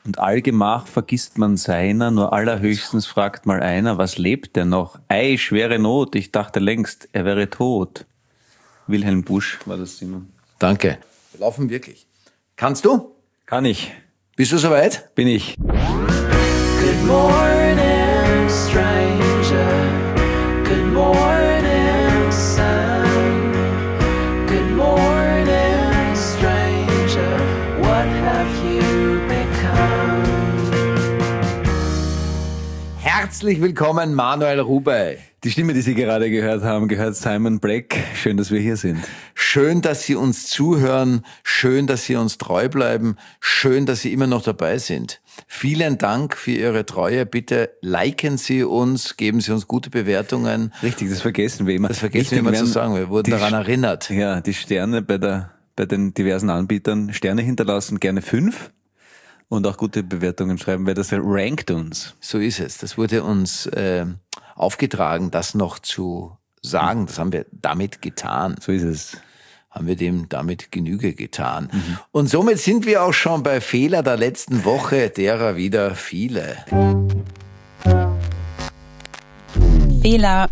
Und allgemach vergisst man seiner, nur allerhöchstens fragt mal einer, was lebt der noch? Ei, schwere Not, ich dachte längst, er wäre tot. Wilhelm Busch war das, Simon. Danke. Wir laufen wirklich. Kannst du? Kann ich. Bist du soweit? Bin ich. Good morning, stranger. Good morning, sun. Good morning, stranger. What have you become? Herzlich willkommen, Manuel Rubey. Die Stimme, die Sie gerade gehört haben, gehört Simon Black. Schön, dass wir hier sind. Schön, dass Sie uns zuhören. Schön, dass Sie uns treu bleiben. Schön, dass Sie immer noch dabei sind. Vielen Dank für Ihre Treue. Bitte liken Sie uns, geben Sie uns gute Bewertungen. Richtig, das vergessen wir immer. Das vergessen wir immer zu sagen. Wir wurden daran erinnert. Ja, die Sterne bei den diversen Anbietern. Sterne hinterlassen, gerne 5. Und auch gute Bewertungen schreiben, weil das rankt uns. So ist es. Das wurde uns aufgetragen, das noch zu sagen. Das haben wir damit getan. So ist es. Haben wir dem damit Genüge getan. Und somit sind wir auch schon bei Fehler der letzten Woche, derer wieder viele. Fehler.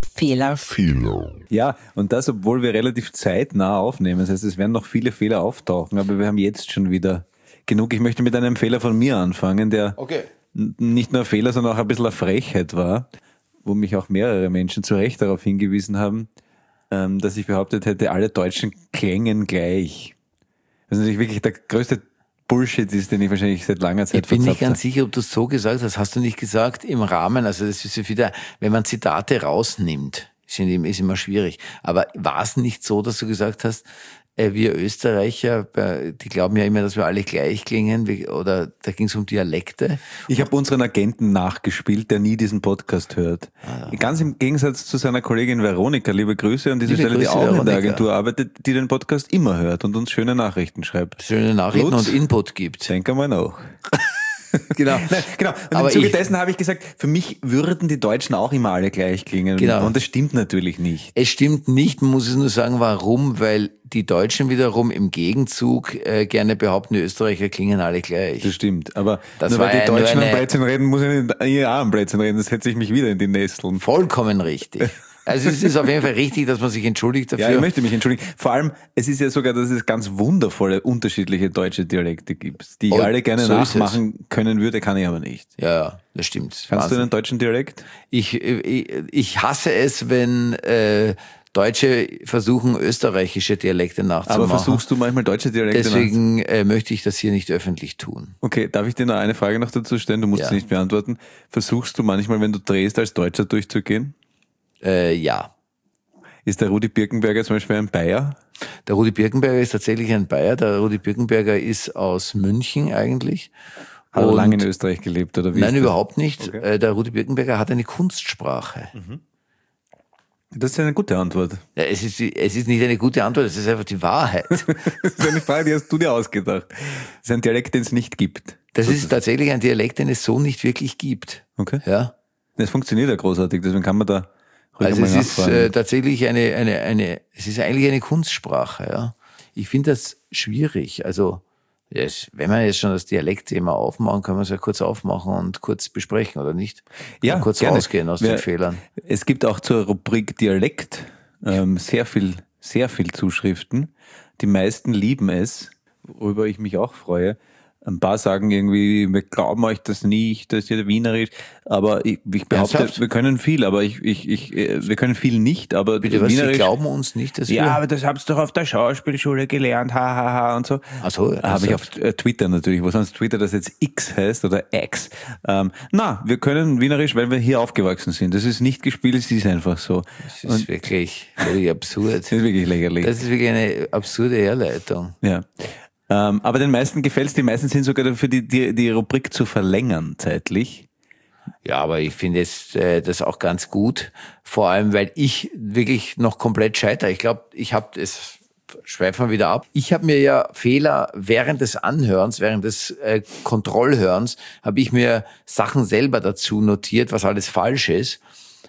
Ja, und das, obwohl wir relativ zeitnah aufnehmen. Das heißt, es werden noch viele Fehler auftauchen, aber wir haben jetzt schon wieder genug. Ich möchte mit einem Fehler von mir anfangen, der nicht nur ein Fehler, sondern auch ein bisschen eine Frechheit war, wo mich auch mehrere Menschen zu Recht darauf hingewiesen haben, dass ich behauptet hätte, alle Deutschen klängen gleich. Was natürlich wirklich der größte Bullshit ist, den ich wahrscheinlich seit langer Zeit Ich bin nicht verzapft ganz habe. sicher, ob du es so gesagt hast. Hast du nicht gesagt im Rahmen, also das ist ja wieder, wenn man Zitate rausnimmt, ist immer schwierig. Aber war es nicht so, dass du gesagt hast, wir Österreicher, die glauben ja immer, dass wir alle gleich klingen, oder da ging es um Dialekte. Ich habe unseren Agenten nachgespielt, der nie diesen Podcast hört. Ganz im Gegensatz zu seiner Kollegin Veronika, liebe Grüße an diese Liebe Stelle, die Grüße, auch in der Veronika. Agentur arbeitet, die den Podcast immer hört und uns schöne Nachrichten schreibt. Schöne Nachrichten Lutz, und Input gibt. Denke mal nach. Genau. Nein, genau. Und Aber im Zuge ich- dessen habe ich gesagt, für mich würden die Deutschen auch immer alle gleich klingen. Genau. Und das stimmt natürlich nicht. Es stimmt nicht, man muss es nur sagen, warum, weil die Deutschen wiederum im Gegenzug gerne behaupten, die Österreicher klingen alle gleich. Das stimmt. Aber Das nur war weil die ja nur Deutschen am eine- Blödsinn reden, muss ich nicht ihr auch am Blödsinn reden. Das setze ich mich wieder in die Nesseln. Vollkommen richtig. Also es ist auf jeden Fall richtig, dass man sich entschuldigt dafür. Ja, ich möchte mich entschuldigen. Vor allem, es ist ja sogar, dass es ganz wundervolle, unterschiedliche deutsche Dialekte gibt, die ich Oh, alle gerne so ist es. nachmachen können würde, kann ich aber nicht. Ja, das stimmt. Kannst du Wahnsinn. einen deutschen Dialekt? Ich hasse es, wenn Deutsche versuchen, österreichische Dialekte nachzumachen. Aber versuchst du manchmal deutsche Dialekte Deswegen möchte ich das hier nicht öffentlich tun. Okay, darf ich dir noch eine Frage noch dazu stellen? Du musst Ja. sie nicht beantworten. Versuchst du manchmal, wenn du drehst, als Deutscher durchzugehen? Ja. Ist der Rudi Birkenberger zum Beispiel ein Bayer? Der Rudi Birkenberger ist tatsächlich ein Bayer. Der Rudi Birkenberger ist aus München eigentlich. Hat er Und- lange in Österreich gelebt, oder wie? Nein, ist das? überhaupt nicht. Okay. Der Rudi Birkenberger hat eine Kunstsprache. Das ist eine gute Antwort. Ja, es ist nicht eine gute Antwort, es ist einfach die Wahrheit. Das ist eine Frage, die hast du dir ausgedacht. Das ist ein Dialekt, den es nicht gibt. Das ist tatsächlich ein Dialekt, den es so nicht wirklich gibt. Okay. Ja. Das funktioniert ja großartig, deswegen kann man da ruhig Also mal es ist nachfragen. tatsächlich es ist eigentlich eine Kunstsprache, ja. Ich finde das schwierig. Also, wenn wir jetzt schon das Dialektthema aufmachen, können wir es ja kurz aufmachen und kurz besprechen, oder nicht? Ja, kurz gerne. rausgehen aus Wir- den Fehlern. Es gibt auch zur Rubrik Dialekt sehr viel Zuschriften. Die meisten lieben es, worüber ich mich auch freue. Ein paar sagen irgendwie, wir glauben euch das nicht, das ist ja Wienerisch. Aber ich behaupte, Ernsthaft? wir können viel, aber wir können viel nicht, aber Bitte, was, Sie Wienerisch. glauben uns nicht, dass Ja, wir... aber das hab's doch auf der Schauspielschule gelernt, hahaha und so. Ach so, Habe ich auf Twitter natürlich, wo sonst Twitter das jetzt X heißt oder X. Wir können Wienerisch, weil wir hier aufgewachsen sind. Das ist nicht gespielt, es ist einfach so. Das ist wirklich absurd. Das ist wirklich lächerlich. Das ist wirklich eine absurde Herleitung. Ja. Aber den meisten gefällt's. Die meisten sind sogar dafür, die Rubrik zu verlängern zeitlich. Ja, aber ich finde das auch ganz gut. Vor allem, weil ich wirklich noch komplett scheitere. Ich glaube, schweifen wir wieder ab. Ich habe mir ja Fehler während des Anhörens, während des Kontrollhörens, habe ich mir Sachen selber dazu notiert, was alles falsch ist.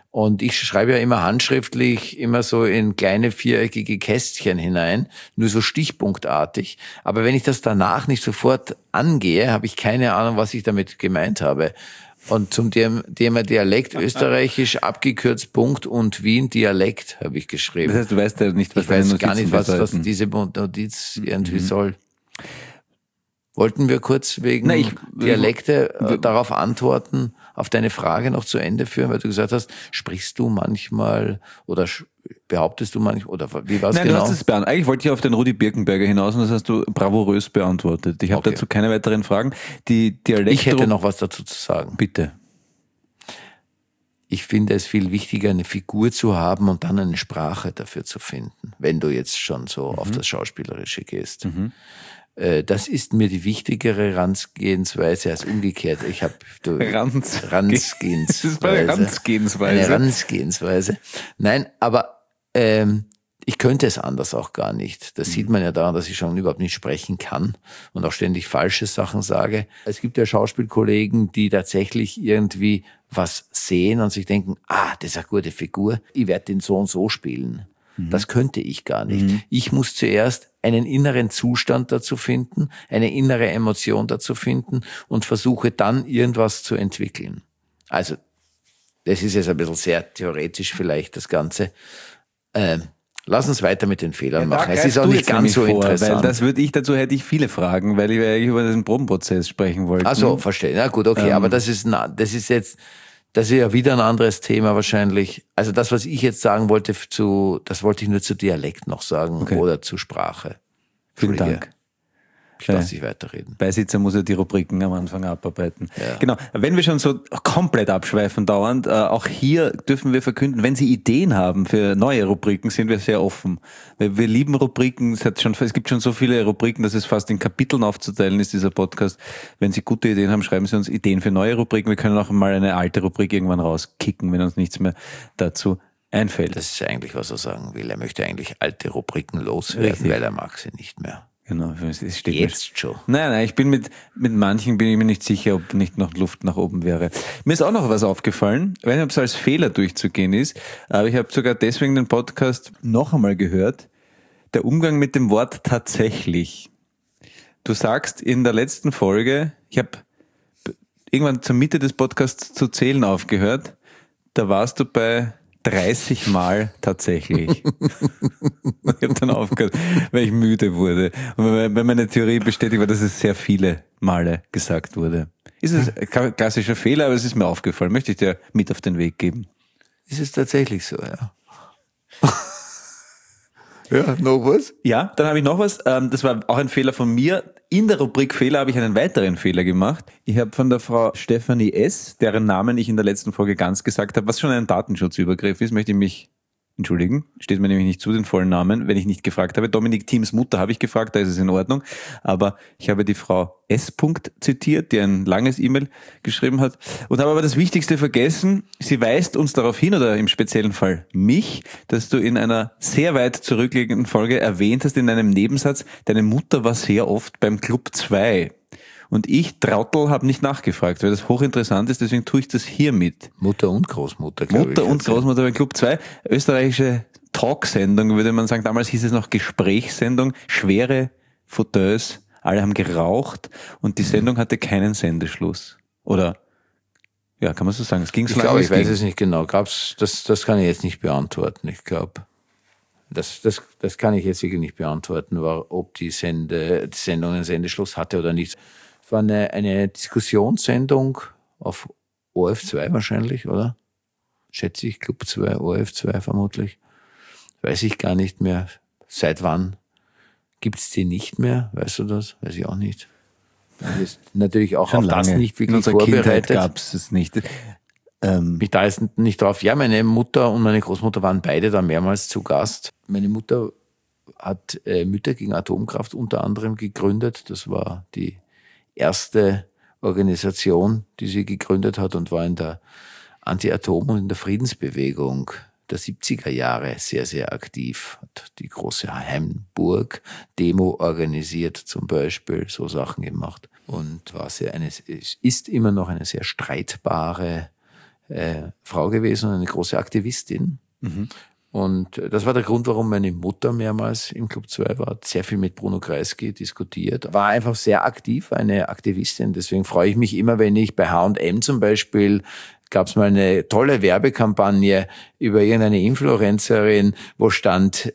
Und ich schreibe ja immer handschriftlich, immer so in kleine viereckige Kästchen hinein, nur so stichpunktartig. Aber wenn ich das danach nicht sofort angehe, habe ich keine Ahnung, was ich damit gemeint habe. Und zum Thema Dialekt, österreichisch, abgekürzt Punkt und Wien, Dialekt, habe ich geschrieben. Das heißt, du weißt ja nicht, was ich weiß gar nicht, was diese Notiz irgendwie soll. Wollten wir kurz wegen Dialekte darauf antworten, auf deine Frage noch zu Ende führen, weil du gesagt hast, sprichst du manchmal oder behauptest du manchmal, oder wie war es genau? Nein, du hast es eigentlich wollte ich auf den Rudi Birkenberger hinaus und das hast du bravourös beantwortet. Ich habe dazu keine weiteren Fragen. Ich hätte noch was dazu zu sagen. Bitte. Ich finde es viel wichtiger, eine Figur zu haben und dann eine Sprache dafür zu finden, wenn du jetzt schon so auf das Schauspielerische gehst. Das ist mir die wichtigere Herangehensweise als umgekehrt. Ich habe Herangehensweise. Das ist bei der Herangehensweise. Eine Herangehensweise. Nein, aber ich könnte es anders auch gar nicht. Das sieht man ja daran, dass ich schon überhaupt nicht sprechen kann und auch ständig falsche Sachen sage. Es gibt ja Schauspielkollegen, die tatsächlich irgendwie was sehen und sich denken, das ist eine gute Figur, ich werde den so und so spielen. Das könnte ich gar nicht. Ich muss zuerst einen inneren Zustand dazu finden, eine innere Emotion dazu finden und versuche dann irgendwas zu entwickeln. Also, das ist jetzt ein bisschen sehr theoretisch vielleicht das Ganze. Lass uns weiter mit den Fehlern machen. Es ist auch nicht ganz so interessant. Weil dazu hätte ich viele Fragen, weil ich eigentlich über den Probenprozess sprechen wollte. Ach so, verstehe. Na gut, okay, aber das ist ja wieder ein anderes Thema wahrscheinlich. Also das, was ich jetzt sagen wollte, das wollte ich nur zu Dialekt noch sagen oder zu Sprache. Vielen Dank. Ich lasse dich weiterreden. Beisitzer muss ja die Rubriken am Anfang abarbeiten. Ja. Genau. Wenn wir schon so komplett abschweifen dauernd, auch hier dürfen wir verkünden, wenn Sie Ideen haben für neue Rubriken, sind wir sehr offen. Wir lieben Rubriken. Es gibt schon so viele Rubriken, dass es fast in Kapiteln aufzuteilen ist, dieser Podcast. Wenn Sie gute Ideen haben, schreiben Sie uns Ideen für neue Rubriken. Wir können auch mal eine alte Rubrik irgendwann rauskicken, wenn uns nichts mehr dazu einfällt. Das ist eigentlich, was er sagen will. Er möchte eigentlich alte Rubriken loswerden, weil er mag sie nicht mehr. Genau, es steht jetzt schon. Nein, ich bin mit manchen bin ich mir nicht sicher, ob nicht noch Luft nach oben wäre. Mir ist auch noch was aufgefallen, ich weiß nicht, ob es als Fehler durchzugehen ist, aber ich habe sogar deswegen den Podcast noch einmal gehört, der Umgang mit dem Wort tatsächlich. Du sagst in der letzten Folge, ich habe irgendwann zur Mitte des Podcasts zu zählen aufgehört, da warst du bei 30 Mal tatsächlich. Ich habe dann aufgehört, weil ich müde wurde. Und weil meine Theorie bestätigt war, dass es sehr viele Male gesagt wurde. Ist es ein klassischer Fehler, aber es ist mir aufgefallen. Möchte ich dir mit auf den Weg geben. Ist es tatsächlich so, ja. Ja, noch was? Ja, dann habe ich noch was. Das war auch ein Fehler von mir. In der Rubrik Fehler habe ich einen weiteren Fehler gemacht. Ich habe von der Frau Stefanie S., deren Namen ich in der letzten Folge ganz gesagt habe, was schon ein Datenschutzübergriff ist, möchte ich mich entschuldigen. Steht mir nämlich nicht zu, den vollen Namen, wenn ich nicht gefragt habe. Dominik Thiems Mutter habe ich gefragt, da ist es in Ordnung. Aber ich habe die Frau S. zitiert, die ein langes E-Mail geschrieben hat und habe aber das Wichtigste vergessen. Sie weist uns darauf hin, oder im speziellen Fall mich, dass du in einer sehr weit zurückliegenden Folge erwähnt hast, in einem Nebensatz, deine Mutter war sehr oft beim Club 2. Und ich, Trottel, habe nicht nachgefragt, weil das hochinteressant ist, deswegen tue ich das hiermit. Mutter und Großmutter, glaube ich. Mutter und Großmutter beim Club 2. Österreichische Talksendung, würde man sagen. Damals hieß es noch Gesprächssendung. Schwere Fauteuils, alle haben geraucht und die Sendung hatte keinen Sendeschluss. Oder, ja, kann man so sagen. Es ging so lange. Ich weiß es nicht genau. Das kann ich jetzt nicht beantworten. Ich glaube, das kann ich jetzt wirklich nicht beantworten, ob die Sendung einen Sendeschluss hatte oder nicht. Es war eine Diskussionssendung auf ORF2 wahrscheinlich, oder? Schätze ich, Club 2, ORF2 vermutlich. Weiß ich gar nicht mehr. Seit wann gibt's die nicht mehr? Weißt du das? Weiß ich auch nicht. Das ist natürlich auch schon auf lange. Das nicht wirklich in unserer vorbereitet. Kindheit gab's es nicht. Mich da ist nicht drauf. Ja, meine Mutter und meine Großmutter waren beide da mehrmals zu Gast. Meine Mutter hat Mütter gegen Atomkraft unter anderem gegründet. Das war die erste Organisation, die sie gegründet hat und war in der Anti-Atom- und in der Friedensbewegung der 70er Jahre sehr, sehr aktiv. Hat die große Hamburg-Demo organisiert zum Beispiel, so Sachen gemacht. Und ist immer noch eine sehr streitbare Frau gewesen und eine große Aktivistin. Und das war der Grund, warum meine Mutter mehrmals im Club 2 war, hat sehr viel mit Bruno Kreisky diskutiert, war einfach sehr aktiv, eine Aktivistin. Deswegen freue ich mich immer, wenn ich bei H&M zum Beispiel, gab es mal eine tolle Werbekampagne über irgendeine Influencerin, wo stand,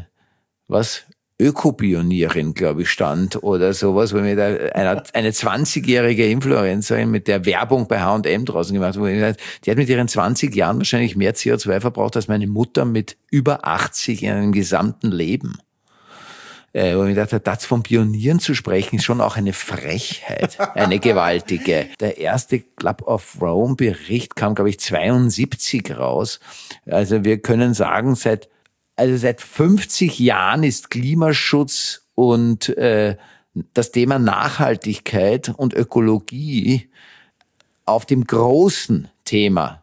Ökopionierin, glaube ich, stand oder sowas, wo mir da eine 20-jährige Influencerin mit der Werbung bei H&M draußen gemacht hat. Die hat mit ihren 20 Jahren wahrscheinlich mehr CO2 verbraucht als meine Mutter mit über 80 in einem gesamten Leben. Wo ich mir gedacht habe, das von Pionieren zu sprechen, ist schon auch eine Frechheit, eine gewaltige. Der erste Club of Rome Bericht kam, glaube ich, 72 raus. Also wir können sagen, seit 50 Jahren ist Klimaschutz und das Thema Nachhaltigkeit und Ökologie auf dem großen Thema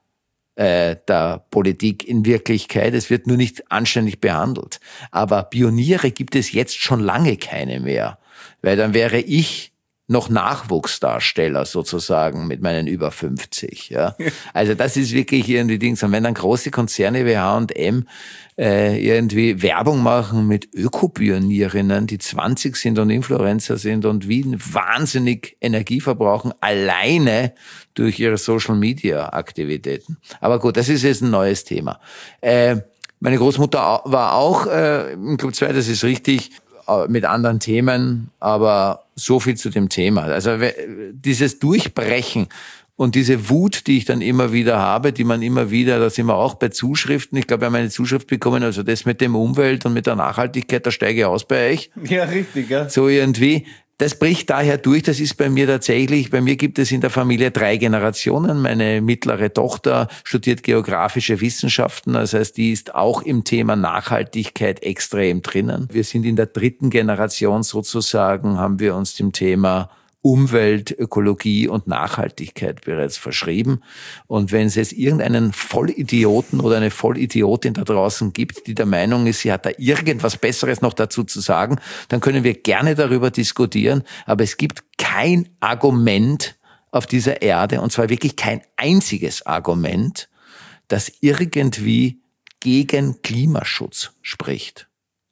der Politik in Wirklichkeit. Es wird nur nicht anständig behandelt. Aber Pioniere gibt es jetzt schon lange keine mehr, weil dann wäre ich noch Nachwuchsdarsteller sozusagen mit meinen über 50. Ja. Also das ist wirklich irgendwie Dings. Und wenn dann große Konzerne wie H&M irgendwie Werbung machen mit Ökopionierinnen, die 20 sind und Influencer sind und wie wahnsinnig Energie verbrauchen, alleine durch ihre Social-Media-Aktivitäten. Aber gut, das ist jetzt ein neues Thema. Meine Großmutter war auch im Club 2, das ist richtig, mit anderen Themen, aber so viel zu dem Thema. Also dieses Durchbrechen und diese Wut, die ich dann immer wieder habe, die man immer wieder, da sind wir auch bei Zuschriften, ich glaube, wir haben eine Zuschrift bekommen, also das mit dem Umwelt und mit der Nachhaltigkeit, da steige ich aus bei euch. Ja, richtig, ja. So irgendwie. Das bricht daher durch, das ist bei mir tatsächlich, bei mir gibt es in der Familie 3 Generationen. Meine mittlere Tochter studiert geografische Wissenschaften, das heißt, die ist auch im Thema Nachhaltigkeit extrem drinnen. Wir sind in der 3. Generation sozusagen, haben wir uns dem Thema Umwelt, Ökologie und Nachhaltigkeit bereits verschrieben. Und wenn es jetzt irgendeinen Vollidioten oder eine Vollidiotin da draußen gibt, die der Meinung ist, sie hat da irgendwas Besseres noch dazu zu sagen, dann können wir gerne darüber diskutieren. Aber es gibt kein Argument auf dieser Erde, und zwar wirklich kein einziges Argument, das irgendwie gegen Klimaschutz spricht.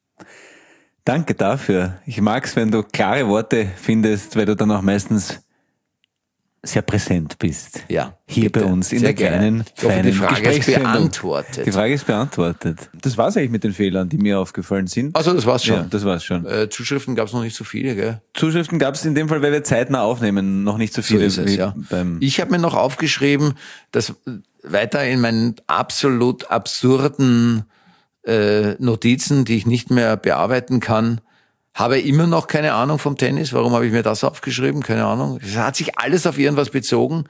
Danke dafür. Ich mag's, wenn du klare Worte findest, weil du dann auch meistens sehr präsent bist. Ja. Hier bitte. bei uns in sehr der kleinen, ich hoffe, feinen die Frage ist Gesprächssendung. beantwortet. Die Frage ist beantwortet. Das war's eigentlich mit den Fehlern, die mir aufgefallen sind. Also das war's schon. Ja, das war's schon. Zuschriften gab's noch nicht so viele, gell? Zuschriften gab's in dem Fall, weil wir zeitnah aufnehmen, noch nicht so viele. So ist es, ja. Ich habe mir noch aufgeschrieben, dass weiter in meinen absolut absurden Notizen, die ich nicht mehr bearbeiten kann, habe immer noch keine Ahnung vom Tennis. Warum habe ich mir das aufgeschrieben? Keine Ahnung. Es hat sich alles auf irgendwas bezogen.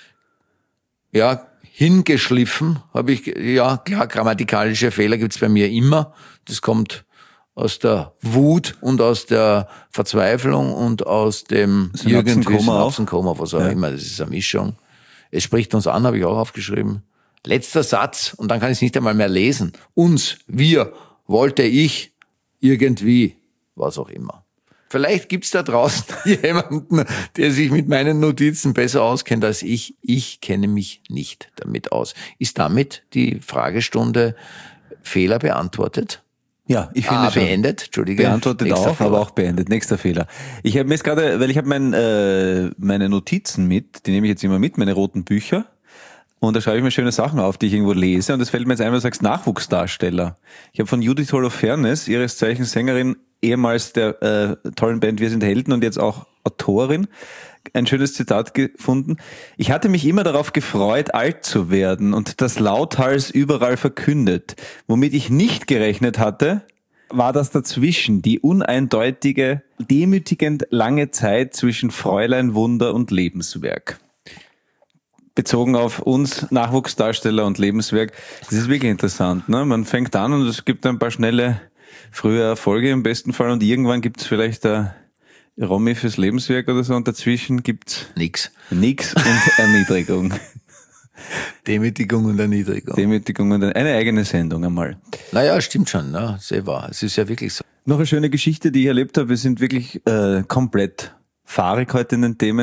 Ja, hingeschliffen habe ich, ja klar, grammatikalische Fehler gibt's bei mir immer. Das kommt aus der Wut und aus der Verzweiflung und aus dem Synapsenkoma, was auch immer. Das ist eine Mischung. Es spricht uns an, habe ich auch aufgeschrieben. Letzter Satz, und dann kann ich es nicht einmal mehr lesen. Uns, wir, wollte ich, irgendwie, was auch immer. Vielleicht gibt's da draußen jemanden, der sich mit meinen Notizen besser auskennt als ich. Ich kenne mich nicht damit aus. Ist damit die Fragestunde Fehler beantwortet? Ja, ich finde schon. Beendet, Entschuldige. Beantwortet auch, aber auch beendet. Nächster Fehler. Ich habe mir jetzt gerade, weil ich habe meine Notizen mit, die nehme ich jetzt immer mit, meine roten Bücher. Und da schreibe ich mir schöne Sachen auf, die ich irgendwo lese. Und das fällt mir jetzt ein, wenn du sagst Nachwuchsdarsteller. Ich habe von Judith Holofernes, ihres Zeichens Sängerin, ehemals der tollen Band Wir sind Helden und jetzt auch Autorin, ein schönes Zitat gefunden. Ich hatte mich immer darauf gefreut, alt zu werden und das lauthals überall verkündet. Womit ich nicht gerechnet hatte, war das dazwischen, die uneindeutige, demütigend lange Zeit zwischen Fräulein Wunder und Lebenswerk. Bezogen auf uns, Nachwuchsdarsteller und Lebenswerk. Das ist wirklich interessant, ne? Man fängt an und es gibt ein paar schnelle, frühe Erfolge im besten Fall und irgendwann gibt es vielleicht ein Romy fürs Lebenswerk oder so und dazwischen gibt's Nix und Erniedrigung. Demütigung und Erniedrigung. Demütigung und eine eigene Sendung einmal. Naja, stimmt schon, ne? Sehr wahr. Es ist ja wirklich so. Noch eine schöne Geschichte, die ich erlebt habe. Wir sind wirklich komplett fahrig heute in den Themen.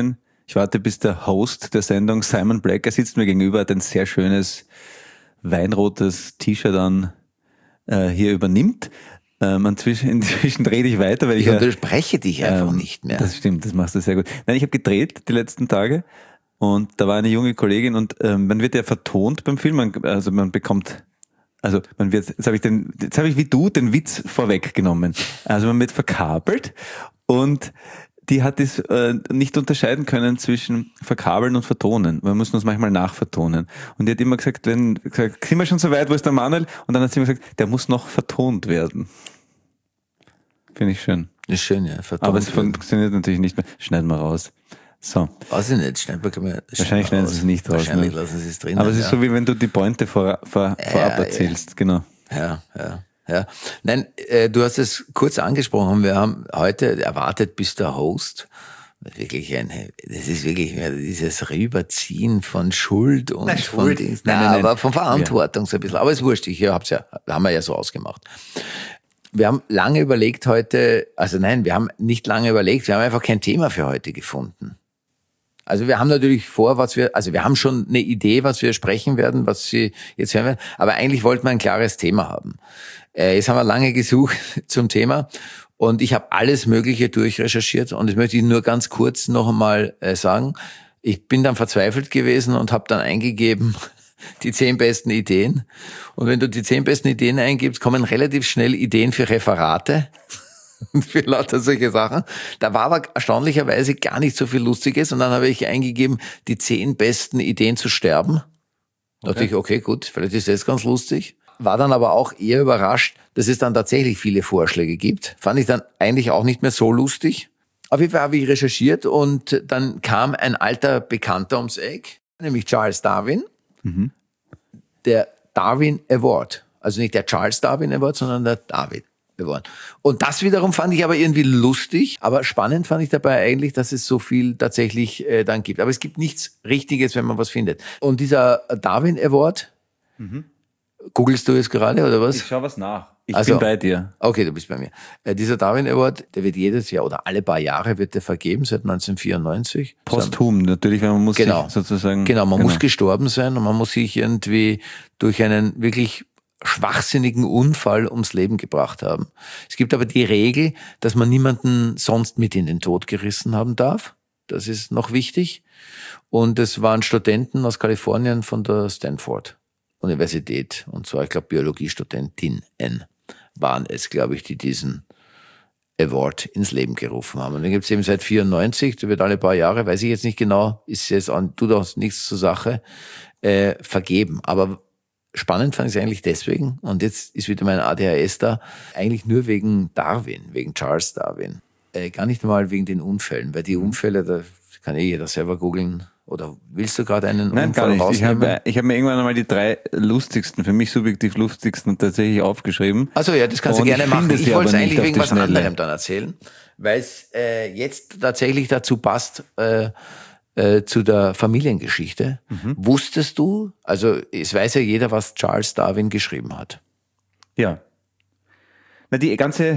Ich warte, bis der Host der Sendung, Simon Black, er sitzt mir gegenüber, hat ein sehr schönes weinrotes T-Shirt an, hier übernimmt. Inzwischen rede ich weiter, weil ich unterbreche dich einfach nicht mehr. Das stimmt, das machst du sehr gut. Nein, ich habe gedreht die letzten Tage und da war eine junge Kollegin und man wird ja vertont beim Film, jetzt habe ich wie du den Witz vorweggenommen. Also man wird verkabelt und die hat es nicht unterscheiden können zwischen verkabeln und vertonen. Wir mussten uns manchmal nachvertonen. Und die hat immer gesagt, sind wir schon so weit, wo ist der Manuel? Und dann hat sie immer gesagt, der muss noch vertont werden. Finde ich schön. Das ist schön, ja. Vertont aber es funktioniert natürlich nicht mehr. Schneiden wir raus. So. Weiß ich nicht, wahrscheinlich schneiden sie es nicht raus. Wahrscheinlich lassen sie es drin. Aber es ist so, wie wenn du die Pointe vorab erzählst. Genau. Ja. Nein, du hast es kurz angesprochen. Wir haben heute erwartet, bis der Host das ist wirklich dieses Rüberziehen von Schuld und von Dings. Nein, aber von Verantwortung so ein bisschen. Aber es ist wurscht, haben wir ja so ausgemacht. Wir haben lange überlegt heute, wir haben nicht lange überlegt, wir haben einfach kein Thema für heute gefunden. Also wir haben natürlich wir haben schon eine Idee, was wir sprechen werden, was Sie jetzt hören werden, aber eigentlich wollten wir ein klares Thema haben. Jetzt haben wir lange gesucht zum Thema und ich habe alles Mögliche durchrecherchiert und das möchte ich nur ganz kurz noch einmal sagen. Ich bin dann verzweifelt gewesen und habe dann eingegeben, die 10 besten Ideen. Und wenn du die 10 besten Ideen eingibst, kommen relativ schnell Ideen für Referate und für lauter solche Sachen. Da war aber erstaunlicherweise gar nicht so viel Lustiges. Und dann habe ich eingegeben, die 10 besten Ideen zu sterben. Da dachte ich, okay, gut, vielleicht ist das ganz lustig. War dann aber auch eher überrascht, dass es dann tatsächlich viele Vorschläge gibt. Fand ich dann eigentlich auch nicht mehr so lustig. Auf jeden Fall habe ich recherchiert und dann kam ein alter Bekannter ums Eck, nämlich Charles Darwin. Der Darwin Award. Also nicht der Charles Darwin Award, sondern der Darwin Award. Und das wiederum fand ich aber irgendwie lustig. Aber spannend fand ich dabei eigentlich, dass es so viel tatsächlich dann gibt. Aber es gibt nichts Richtiges, wenn man was findet. Und dieser Darwin Award, googelst du jetzt gerade oder was? Ich schaue was nach. Ich bin bei dir. Okay, du bist bei mir. Dieser Darwin Award, der wird jedes Jahr oder alle paar Jahre wird der vergeben, seit 1994. Posthum, natürlich, weil man muss sich sozusagen... Genau, man muss gestorben sein und man muss sich irgendwie durch einen wirklich schwachsinnigen Unfall ums Leben gebracht haben. Es gibt aber die Regel, dass man niemanden sonst mit in den Tod gerissen haben darf. Das ist noch wichtig. Und es waren Studenten aus Kalifornien von der Stanford Universität, und zwar, ich glaube, Biologiestudentinnen waren es, glaube ich, die diesen Award ins Leben gerufen haben. Und den gibt es eben seit 94, der wird alle paar Jahre, weiß ich jetzt nicht genau, tut auch nichts zur Sache, vergeben. Aber spannend fand ich es eigentlich deswegen, und jetzt ist wieder mein ADHS da, eigentlich nur wegen Darwin, wegen Charles Darwin. Gar nicht mal wegen den Unfällen, weil die Unfälle, da kann jeder selber googeln. Oder willst du gerade einen Unfall rausnehmen? Nein, ich hab mir irgendwann einmal die 3 lustigsten, für mich subjektiv lustigsten tatsächlich aufgeschrieben. Also ja, das kannst du gerne machen. Ich wollte es eigentlich wegen was anderem dann erzählen, weil es jetzt tatsächlich dazu passt, zu der Familiengeschichte. Wusstest du, also es weiß ja jeder, was Charles Darwin geschrieben hat. Ja. Na, die ganze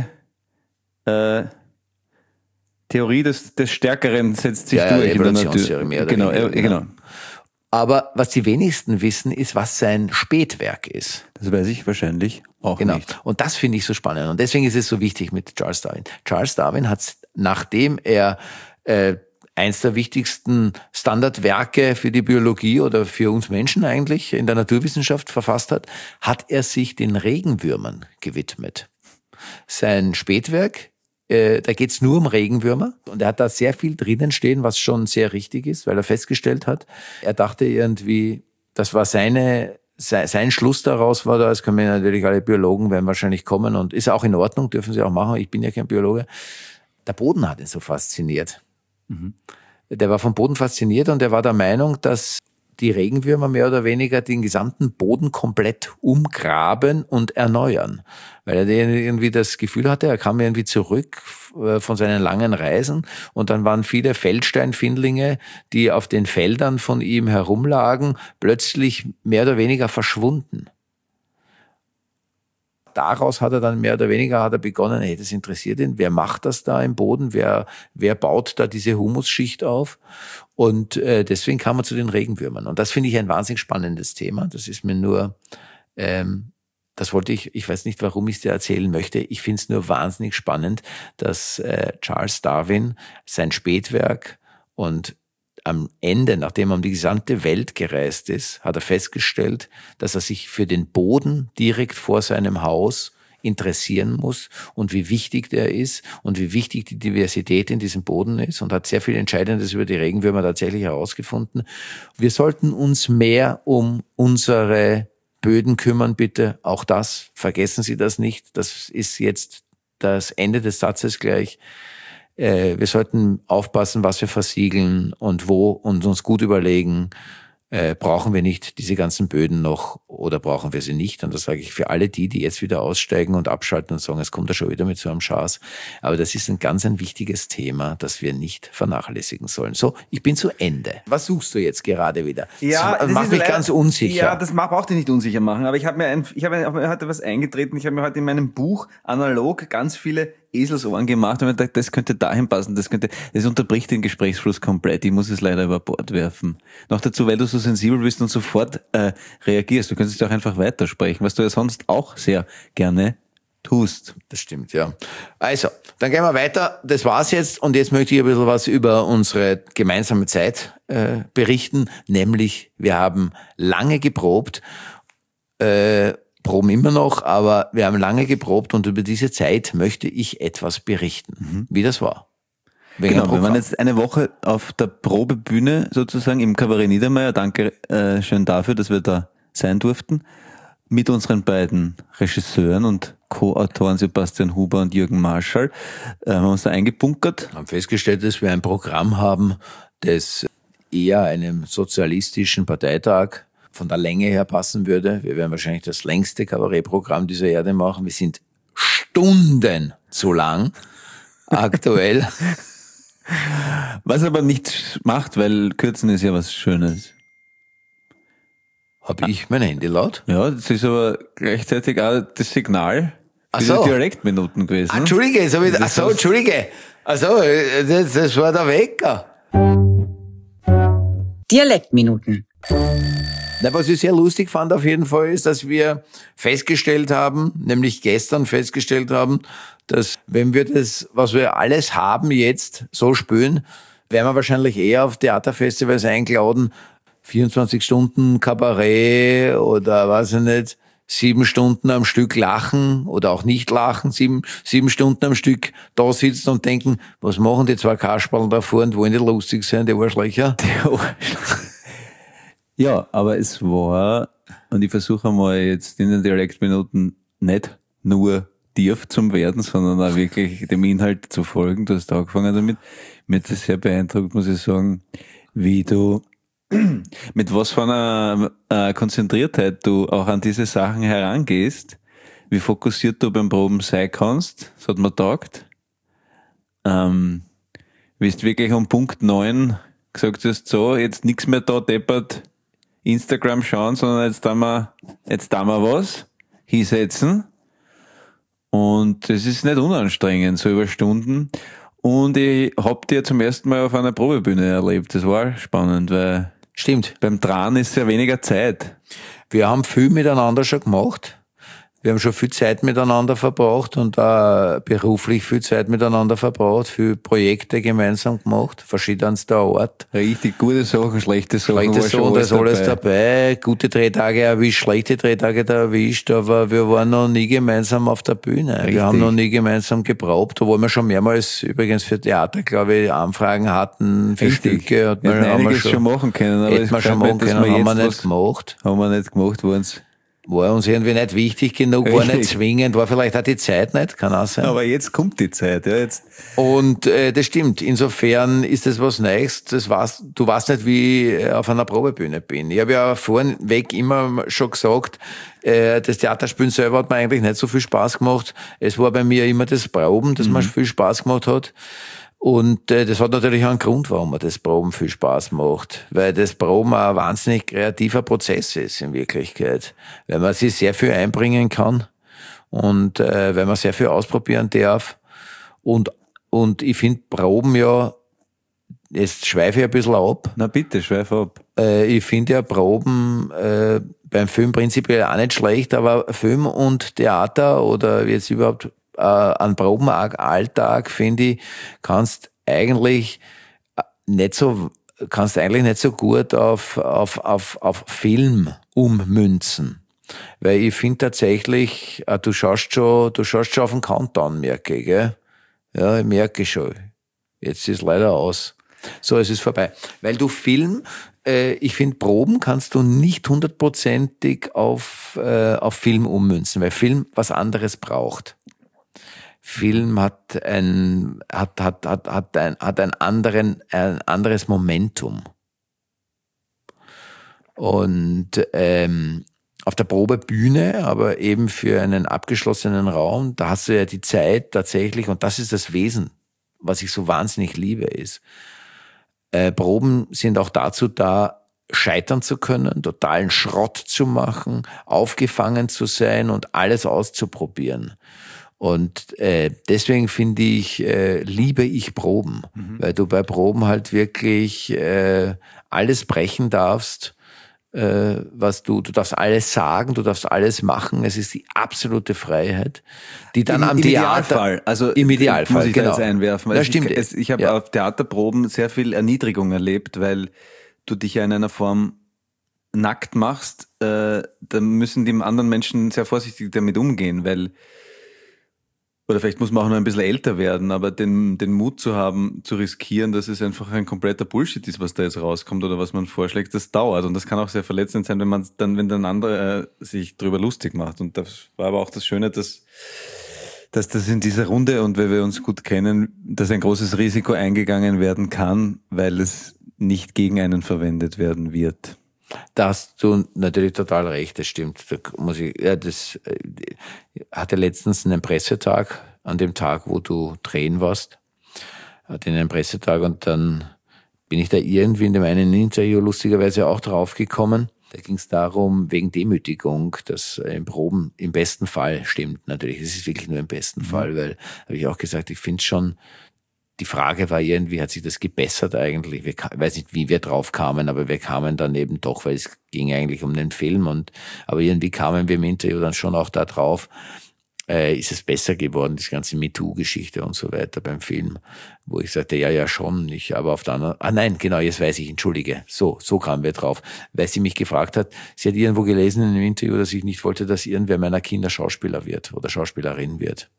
Theorie des Stärkeren setzt sich durch in der Natur. Genau. Aber was die wenigsten wissen, ist, was sein Spätwerk ist. Das weiß ich wahrscheinlich auch nicht. Und das finde ich so spannend. Und deswegen ist es so wichtig mit Charles Darwin. Charles Darwin hat, nachdem er eins der wichtigsten Standardwerke für die Biologie oder für uns Menschen eigentlich in der Naturwissenschaft verfasst hat, hat er sich den Regenwürmern gewidmet. Sein Spätwerk, da geht's nur um Regenwürmer, und er hat da sehr viel drinnen stehen, was schon sehr richtig ist, weil er festgestellt hat, er dachte irgendwie, das war sein Schluss daraus war da, es können natürlich alle Biologen werden wahrscheinlich kommen, und ist auch in Ordnung, dürfen sie auch machen, ich bin ja kein Biologe. Der Boden hat ihn so fasziniert. Der war vom Boden fasziniert und er war der Meinung, dass die Regenwürmer mehr oder weniger den gesamten Boden komplett umgraben und erneuern. Weil er irgendwie das Gefühl hatte, er kam irgendwie zurück von seinen langen Reisen und dann waren viele Feldsteinfindlinge, die auf den Feldern von ihm herumlagen, plötzlich mehr oder weniger verschwunden. daraus hat er dann mehr oder weniger begonnen, hey, das interessiert ihn, wer macht das da im Boden, wer baut da diese Humusschicht auf? Und deswegen kam er zu den Regenwürmern. Und das finde ich ein wahnsinnig spannendes Thema. Das ist mir nur, das wollte ich weiß nicht, warum ich es dir erzählen möchte. Ich finde es nur wahnsinnig spannend, dass Charles Darwin sein Spätwerk und am Ende, nachdem er um die gesamte Welt gereist ist, hat er festgestellt, dass er sich für den Boden direkt vor seinem Haus interessieren muss und wie wichtig der ist und wie wichtig die Diversität in diesem Boden ist und hat sehr viel Entscheidendes über die Regenwürmer tatsächlich herausgefunden. Wir sollten uns mehr um unsere Böden kümmern, bitte. Auch das, vergessen Sie das nicht. Das ist jetzt das Ende des Satzes gleich. Wir sollten aufpassen, was wir versiegeln und wo und uns gut überlegen, brauchen wir nicht diese ganzen Böden noch oder brauchen wir sie nicht? Und das sage ich für alle die jetzt wieder aussteigen und abschalten und sagen, es kommt ja schon wieder mit so einem Schaß. Aber das ist ein ganz wichtiges Thema, das wir nicht vernachlässigen sollen. So, ich bin zu Ende. Was suchst du jetzt gerade wieder? Ja, das macht mich ganz unsicher. Ja, das braucht dich nicht unsicher machen. Aber ich habe mir heute was eingetreten. Ich habe mir heute in meinem Buch analog ganz viele Eselsohren gemacht und mir gedacht, das könnte dahin passen, das unterbricht den Gesprächsfluss komplett. Ich muss es leider über Bord werfen. Noch dazu, weil du so sensibel bist und sofort reagierst. Du könntest auch einfach weitersprechen, was du ja sonst auch sehr gerne tust. Das stimmt, ja. Also, dann gehen wir weiter. Das war's jetzt und jetzt möchte ich ein bisschen was über unsere gemeinsame Zeit berichten, nämlich wir haben lange geprobt, proben immer noch, aber wir haben lange geprobt und über diese Zeit möchte ich etwas berichten, wie das war. Genau, wir waren jetzt eine Woche auf der Probebühne sozusagen im Kabarett Niedermeyer. Danke schön dafür, dass wir da sein durften. Mit unseren beiden Regisseuren und Co-Autoren Sebastian Huber und Jürgen Marschall haben wir uns da eingebunkert. Haben festgestellt, dass wir ein Programm haben, das eher einem sozialistischen Parteitag von der Länge her passen würde. Wir werden wahrscheinlich das längste Kabarettprogramm dieser Erde machen. Wir sind Stunden zu lang aktuell. Was aber nichts macht, weil Kürzen ist ja was Schönes. Habe ich mein Handy laut? Ja, das ist aber gleichzeitig auch das Signal für die Dialektminuten gewesen. Entschuldige, Entschuldige. Das war der Wecker. Dialektminuten. Na, was ich sehr lustig fand auf jeden Fall ist, dass wir festgestellt haben, nämlich gestern festgestellt haben, dass wenn wir das, was wir alles haben jetzt, so spüren, werden wir wahrscheinlich eher auf Theaterfestivals eingeladen, 24 Stunden Kabarett oder weiß ich nicht, 7 Stunden am Stück lachen oder auch nicht lachen, 7 Stunden am Stück da sitzen und denken, was machen die zwei Kasperln da vorne, wollen die lustig sein, die Arschlöcher? Ja, aber es war, und ich versuche mal jetzt in den Dialektminuten nicht nur tief zum werden, sondern auch wirklich dem Inhalt zu folgen. Du hast angefangen damit. Mir hat das sehr beeindruckt, muss ich sagen, wie du, mit was für einer Konzentriertheit du auch an diese Sachen herangehst, wie fokussiert du beim Proben sein kannst. Das hat mir taugt. Wie du wirklich um Punkt 9 gesagt hast, so, jetzt nichts mehr da deppert, Instagram schauen, sondern jetzt da mal was hinsetzen. Und das ist nicht unanstrengend, so über Stunden. Und ich hab die zum ersten Mal auf einer Probebühne erlebt. Das war spannend, weil stimmt. Beim Dran ist ja weniger Zeit. Wir haben viel miteinander schon gemacht. Wir haben schon viel Zeit miteinander verbracht und auch beruflich viel Zeit miteinander verbracht, viele Projekte gemeinsam gemacht, verschiedenster Art. Richtig gute Sachen, schlechte Sachen. Schlechte Sachen, da ist alles dabei. Gute Drehtage erwischt, schlechte Drehtage da erwischt, aber wir waren noch nie gemeinsam auf der Bühne. Richtig. Wir haben noch nie gemeinsam geprobt, obwohl wir schon mehrmals übrigens für Theater, glaube ich, Anfragen hatten für Richtig. Stücke. Und wir hätten einiges schon machen können, aber hätten wir schon machen können, haben wir nicht gemacht. Haben wir nicht gemacht, war uns irgendwie nicht wichtig genug, war nicht zwingend, war vielleicht auch die Zeit nicht, kann auch sein. Aber jetzt kommt die Zeit, ja, jetzt. Und das stimmt, insofern ist das was Neues, du weißt nicht, wie ich auf einer Probebühne bin. Ich habe ja vornweg immer schon gesagt, das Theaterspielen selber hat mir eigentlich nicht so viel Spaß gemacht. Es war bei mir immer das Proben, das mir viel Spaß gemacht hat. Und das hat natürlich auch einen Grund, warum mir das Proben viel Spaß macht. Weil das Proben auch ein wahnsinnig kreativer Prozess ist in Wirklichkeit. Weil man sich sehr viel einbringen kann und weil man sehr viel ausprobieren darf. Und ich finde Proben ja, jetzt schweife ich ein bisschen ab. Na bitte, schweife ab. Ich finde ja Proben beim Film prinzipiell auch nicht schlecht, aber Film und Theater oder jetzt überhaupt an Probenalltag, finde ich, kannst eigentlich nicht so gut auf Film ummünzen. Weil ich finde tatsächlich, du schaust schon auf den Countdown, merke ich, gell? Ja, ich merke schon. Jetzt ist leider aus. So, es ist vorbei. Weil du Film, ich finde, Proben kannst du nicht 100%ig auf Film ummünzen, weil Film was anderes braucht. Film hat ein anderes Momentum. Und auf der Probebühne, aber eben für einen abgeschlossenen Raum, da hast du ja die Zeit tatsächlich, und das ist das Wesen, was ich so wahnsinnig liebe, ist, Proben sind auch dazu da, scheitern zu können, totalen Schrott zu machen, aufgefangen zu sein und alles auszuprobieren. Und deswegen finde ich, liebe ich Proben, weil du bei Proben halt wirklich alles brechen darfst, was du darfst alles sagen, du darfst alles machen, es ist die absolute Freiheit, die dann am Theater... Im Idealfall, muss ich genau. Da jetzt einwerfen. Das stimmt. Ich habe auf Theaterproben sehr viel Erniedrigung erlebt, weil du dich ja in einer Form nackt machst, da müssen die anderen Menschen sehr vorsichtig damit umgehen, weil, oder vielleicht muss man auch noch ein bisschen älter werden, aber den Mut zu haben, zu riskieren, dass es einfach ein kompletter Bullshit ist, was da jetzt rauskommt oder was man vorschlägt, das dauert. Und das kann auch sehr verletzend sein, wenn dann andere sich drüber lustig macht. Und das war aber auch das Schöne, dass das in dieser Runde, und weil wir uns gut kennen, dass ein großes Risiko eingegangen werden kann, weil es nicht gegen einen verwendet werden wird. Da hast du natürlich total recht, das stimmt. Das hatte letztens einen Pressetag, an dem Tag, wo du drehen warst, hatte einen Pressetag, und dann bin ich da irgendwie in dem einen Interview lustigerweise auch drauf gekommen. Da ging es darum, wegen Demütigung, dass in Proben im besten Fall stimmt natürlich. Es ist wirklich nur im besten Fall, weil, habe ich auch gesagt, ich finde schon, die Frage war irgendwie, hat sich das gebessert eigentlich? Ich weiß nicht, wie wir drauf kamen, aber wir kamen dann eben doch, weil es ging eigentlich um den Film, aber irgendwie kamen wir im Interview dann schon auch da drauf, ist es besser geworden, die ganze MeToo-Geschichte und so weiter beim Film, wo ich sagte, ja schon, aber auf der anderen, nein, genau, jetzt weiß ich, entschuldige, so kamen wir drauf, weil sie mich gefragt hat, sie hat irgendwo gelesen in einem Interview, dass ich nicht wollte, dass irgendwer meiner Kinder Schauspieler wird oder Schauspielerin wird.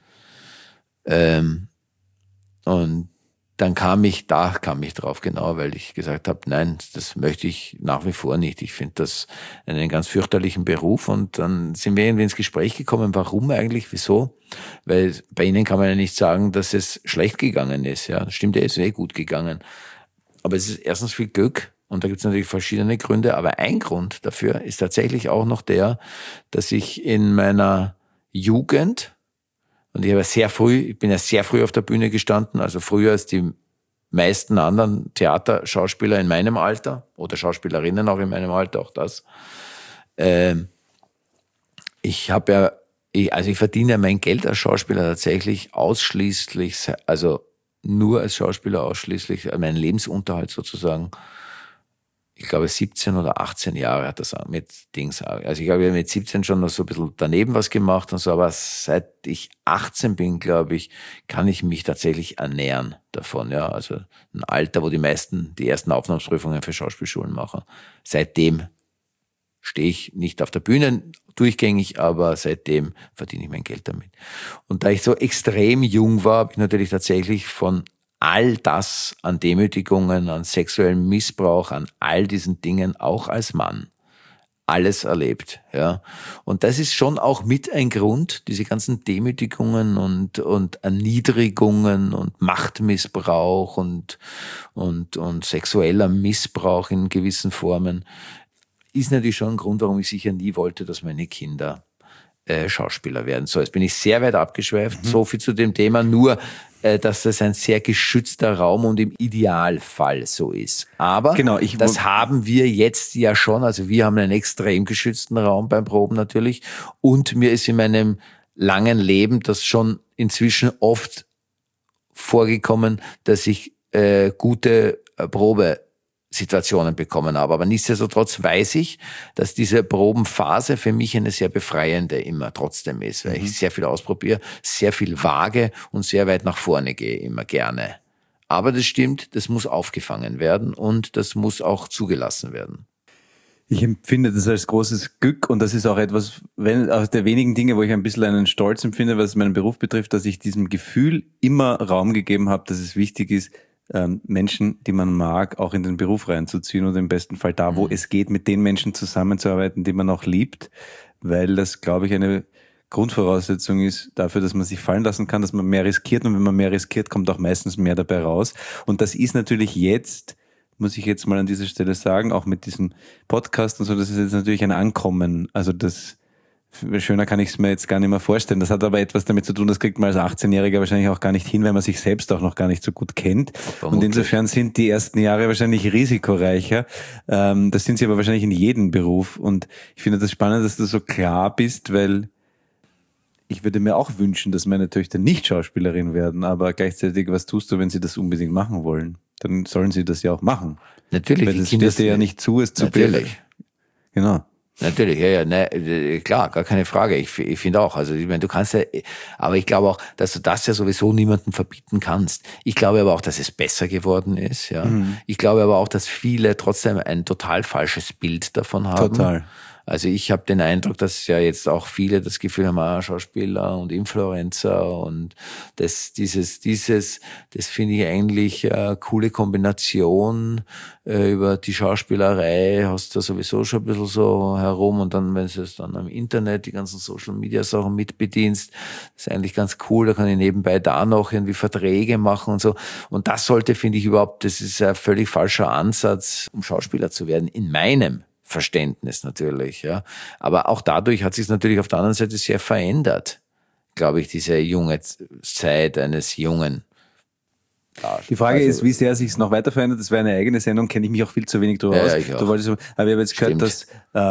Und dann kam ich drauf, genau, weil ich gesagt habe, nein, das möchte ich nach wie vor nicht. Ich finde das einen ganz fürchterlichen Beruf. Und dann sind wir irgendwie ins Gespräch gekommen, warum eigentlich, wieso? Weil bei Ihnen kann man ja nicht sagen, dass es schlecht gegangen ist. Ja, stimmt, es ist gut gegangen. Aber es ist erstens viel Glück, und da gibt es natürlich verschiedene Gründe, aber ein Grund dafür ist tatsächlich auch noch der, dass ich in meiner Jugend, und ich bin ja sehr früh auf der Bühne gestanden, also früher als die meisten anderen Theaterschauspieler in meinem Alter oder Schauspielerinnen auch in meinem Alter, auch das. Ich verdiene ja mein Geld als Schauspieler tatsächlich ausschließlich, also nur als Schauspieler ausschließlich, meinen Lebensunterhalt sozusagen. Ich glaube 17 oder 18 Jahre hat das mit Dings. Also ich habe ja mit 17 schon noch so ein bisschen daneben was gemacht und so, aber seit ich 18 bin, glaube ich, kann ich mich tatsächlich ernähren davon. Ja, also ein Alter, wo die meisten die ersten Aufnahmeprüfungen für Schauspielschulen machen. Seitdem stehe ich nicht auf der Bühne durchgängig, aber seitdem verdiene ich mein Geld damit. Und da ich so extrem jung war, habe ich natürlich tatsächlich von all das an Demütigungen, an sexuellem Missbrauch, an all diesen Dingen auch als Mann alles erlebt, ja. Und das ist schon auch mit ein Grund, diese ganzen Demütigungen und Erniedrigungen und Machtmissbrauch und sexueller Missbrauch in gewissen Formen ist natürlich schon ein Grund, warum ich sicher nie wollte, dass meine Kinder Schauspieler werden. So, jetzt bin ich sehr weit abgeschweift. So viel zu dem Thema, nur dass das ein sehr geschützter Raum und im Idealfall so ist. Aber genau, das haben wir jetzt ja schon. Also wir haben einen extrem geschützten Raum beim Proben natürlich. Und mir ist in meinem langen Leben das schon inzwischen oft vorgekommen, dass ich gute Probesituationen bekommen habe. Aber nichtsdestotrotz weiß ich, dass diese Probenphase für mich eine sehr befreiende immer trotzdem ist, weil ich sehr viel ausprobiere, sehr viel wage und sehr weit nach vorne gehe, immer gerne. Aber das stimmt, das muss aufgefangen werden und das muss auch zugelassen werden. Ich empfinde das als großes Glück und das ist auch etwas, aus der wenigen Dinge, wo ich ein bisschen einen Stolz empfinde, was meinen Beruf betrifft, dass ich diesem Gefühl immer Raum gegeben habe, dass es wichtig ist, Menschen, die man mag, auch in den Beruf reinzuziehen und im besten Fall da, wo es geht, mit den Menschen zusammenzuarbeiten, die man auch liebt, weil das, glaube ich, eine Grundvoraussetzung ist dafür, dass man sich fallen lassen kann, dass man mehr riskiert und wenn man mehr riskiert, kommt auch meistens mehr dabei raus. Und das ist natürlich jetzt, muss ich jetzt mal an dieser Stelle sagen, auch mit diesem Podcast und so, das ist jetzt natürlich ein Ankommen. Also das, schöner kann ich es mir jetzt gar nicht mehr vorstellen. Das hat aber etwas damit zu tun, das kriegt man als 18-Jähriger wahrscheinlich auch gar nicht hin, weil man sich selbst auch noch gar nicht so gut kennt. Vermutlich. Und insofern sind die ersten Jahre wahrscheinlich risikoreicher. Das sind sie aber wahrscheinlich in jedem Beruf. Und ich finde das spannend, dass du so klar bist, weil ich würde mir auch wünschen, dass meine Töchter nicht Schauspielerin werden, aber gleichzeitig, was tust du, wenn sie das unbedingt machen wollen? Dann sollen sie das ja auch machen. Natürlich. Weil das steht dir ja nicht zu, es zu bilden. Natürlich. Genau. Natürlich, ja, ne, klar, gar keine Frage. Ich finde auch, also ich meine, du kannst ja, aber ich glaube auch, dass du das ja sowieso niemandem verbieten kannst. Ich glaube aber auch, dass es besser geworden ist, ja. Ich glaube aber auch, dass viele trotzdem ein total falsches Bild davon haben. Total. Also ich habe den Eindruck, dass ja jetzt auch viele das Gefühl haben, Schauspieler und Influencer und das finde ich eigentlich eine coole Kombination über die Schauspielerei, hast du sowieso schon ein bisschen so herum und dann, wenn du es dann am Internet, die ganzen Social Media Sachen mitbedienst, ist eigentlich ganz cool, da kann ich nebenbei da noch irgendwie Verträge machen und so. Und das sollte, finde ich überhaupt, das ist ein völlig falscher Ansatz, um Schauspieler zu werden, in meinem Verständnis natürlich, ja. Aber auch dadurch hat sich natürlich auf der anderen Seite sehr verändert, glaube ich, diese junge Zeit eines Jungen. Die Frage ist, wie sehr sich es noch weiter verändert. Das wäre eine eigene Sendung, kenne ich mich auch viel zu wenig drüber aus. Du wolltest, aber ich habe jetzt gehört, dass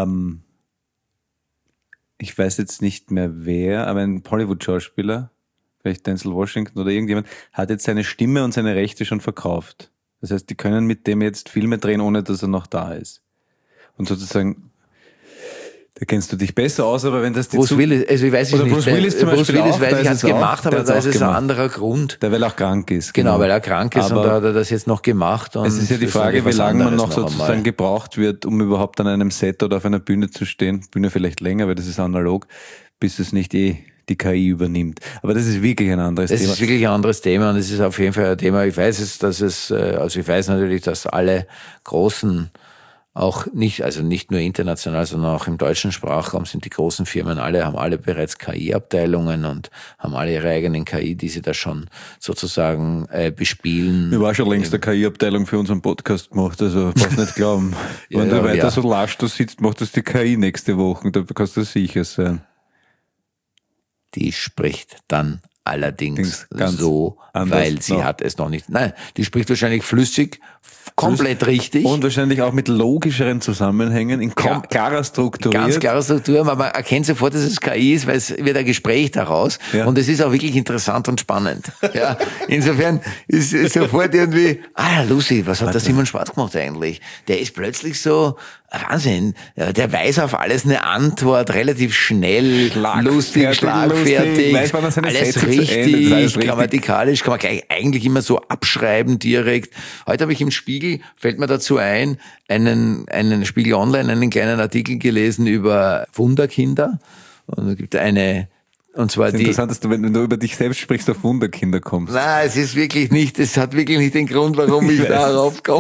ich weiß jetzt nicht mehr wer, aber ein Hollywood-Schauspieler, vielleicht Denzel Washington oder irgendjemand, hat jetzt seine Stimme und seine Rechte schon verkauft. Das heißt, die können mit dem jetzt Filme drehen, ohne dass er noch da ist. Und sozusagen, da kennst du dich besser aus, aber wenn das die Bruce Willis, also ich weiß es nicht. Bruce Willis zum Beispiel Bruce Willis, auch, weiß ich, hat es gemacht, aber da ist es ein anderer Grund. Weil er auch krank ist. Genau, weil er krank ist aber und da hat er das jetzt noch gemacht. Und es ist ja die Frage, wie lange man noch sozusagen gebraucht wird, um überhaupt an einem Set oder auf einer Bühne zu stehen. Bühne vielleicht länger, weil das ist analog, bis es nicht die KI übernimmt. Aber das ist wirklich ein anderes Thema. Das ist wirklich ein anderes Thema und es ist auf jeden Fall ein Thema. Ich weiß es, ich weiß natürlich, dass alle großen auch nicht, also nicht nur international, sondern auch im deutschen Sprachraum sind die großen Firmen haben alle bereits KI-Abteilungen und haben alle ihre eigenen KI, die sie da schon sozusagen bespielen. Ich war schon längst eine KI-Abteilung für unseren Podcast gemacht, also brauchst nicht glauben. Wenn du weiter so lasch da sitzt, macht das die KI nächste Woche, da kannst du sicher sein. Die spricht dann allerdings so, weil sie hat es noch nicht. Nein, die spricht wahrscheinlich flüssig, komplett richtig. Und wahrscheinlich auch mit logischeren Zusammenhängen, in klarer Struktur. Ganz klarer Struktur, aber man erkennt sofort, dass es KI ist, weil es wird ein Gespräch daraus. Ja. Und es ist auch wirklich interessant und spannend. Ja, insofern ist sofort irgendwie, Lucy, was hat der Simon Schwarz gemacht eigentlich? Der ist plötzlich so, Wahnsinn, der weiß auf alles eine Antwort, relativ schnell, lustig, schlagfertig, alles richtig, grammatikalisch, kann man gleich eigentlich immer so abschreiben direkt. Heute habe ich im Spiegel, fällt mir dazu ein, einen Spiegel Online, einen kleinen Artikel gelesen über Wunderkinder. Und da gibt und zwar das ist interessant, dass du, wenn du über dich selbst sprichst, auf Wunderkinder kommst. Nein, es hat wirklich nicht den Grund, warum ich darauf komme.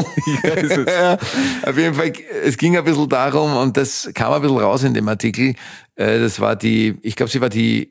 Auf jeden Fall, es ging ein bisschen darum, und das kam ein bisschen raus in dem Artikel, das war ich glaube, sie war die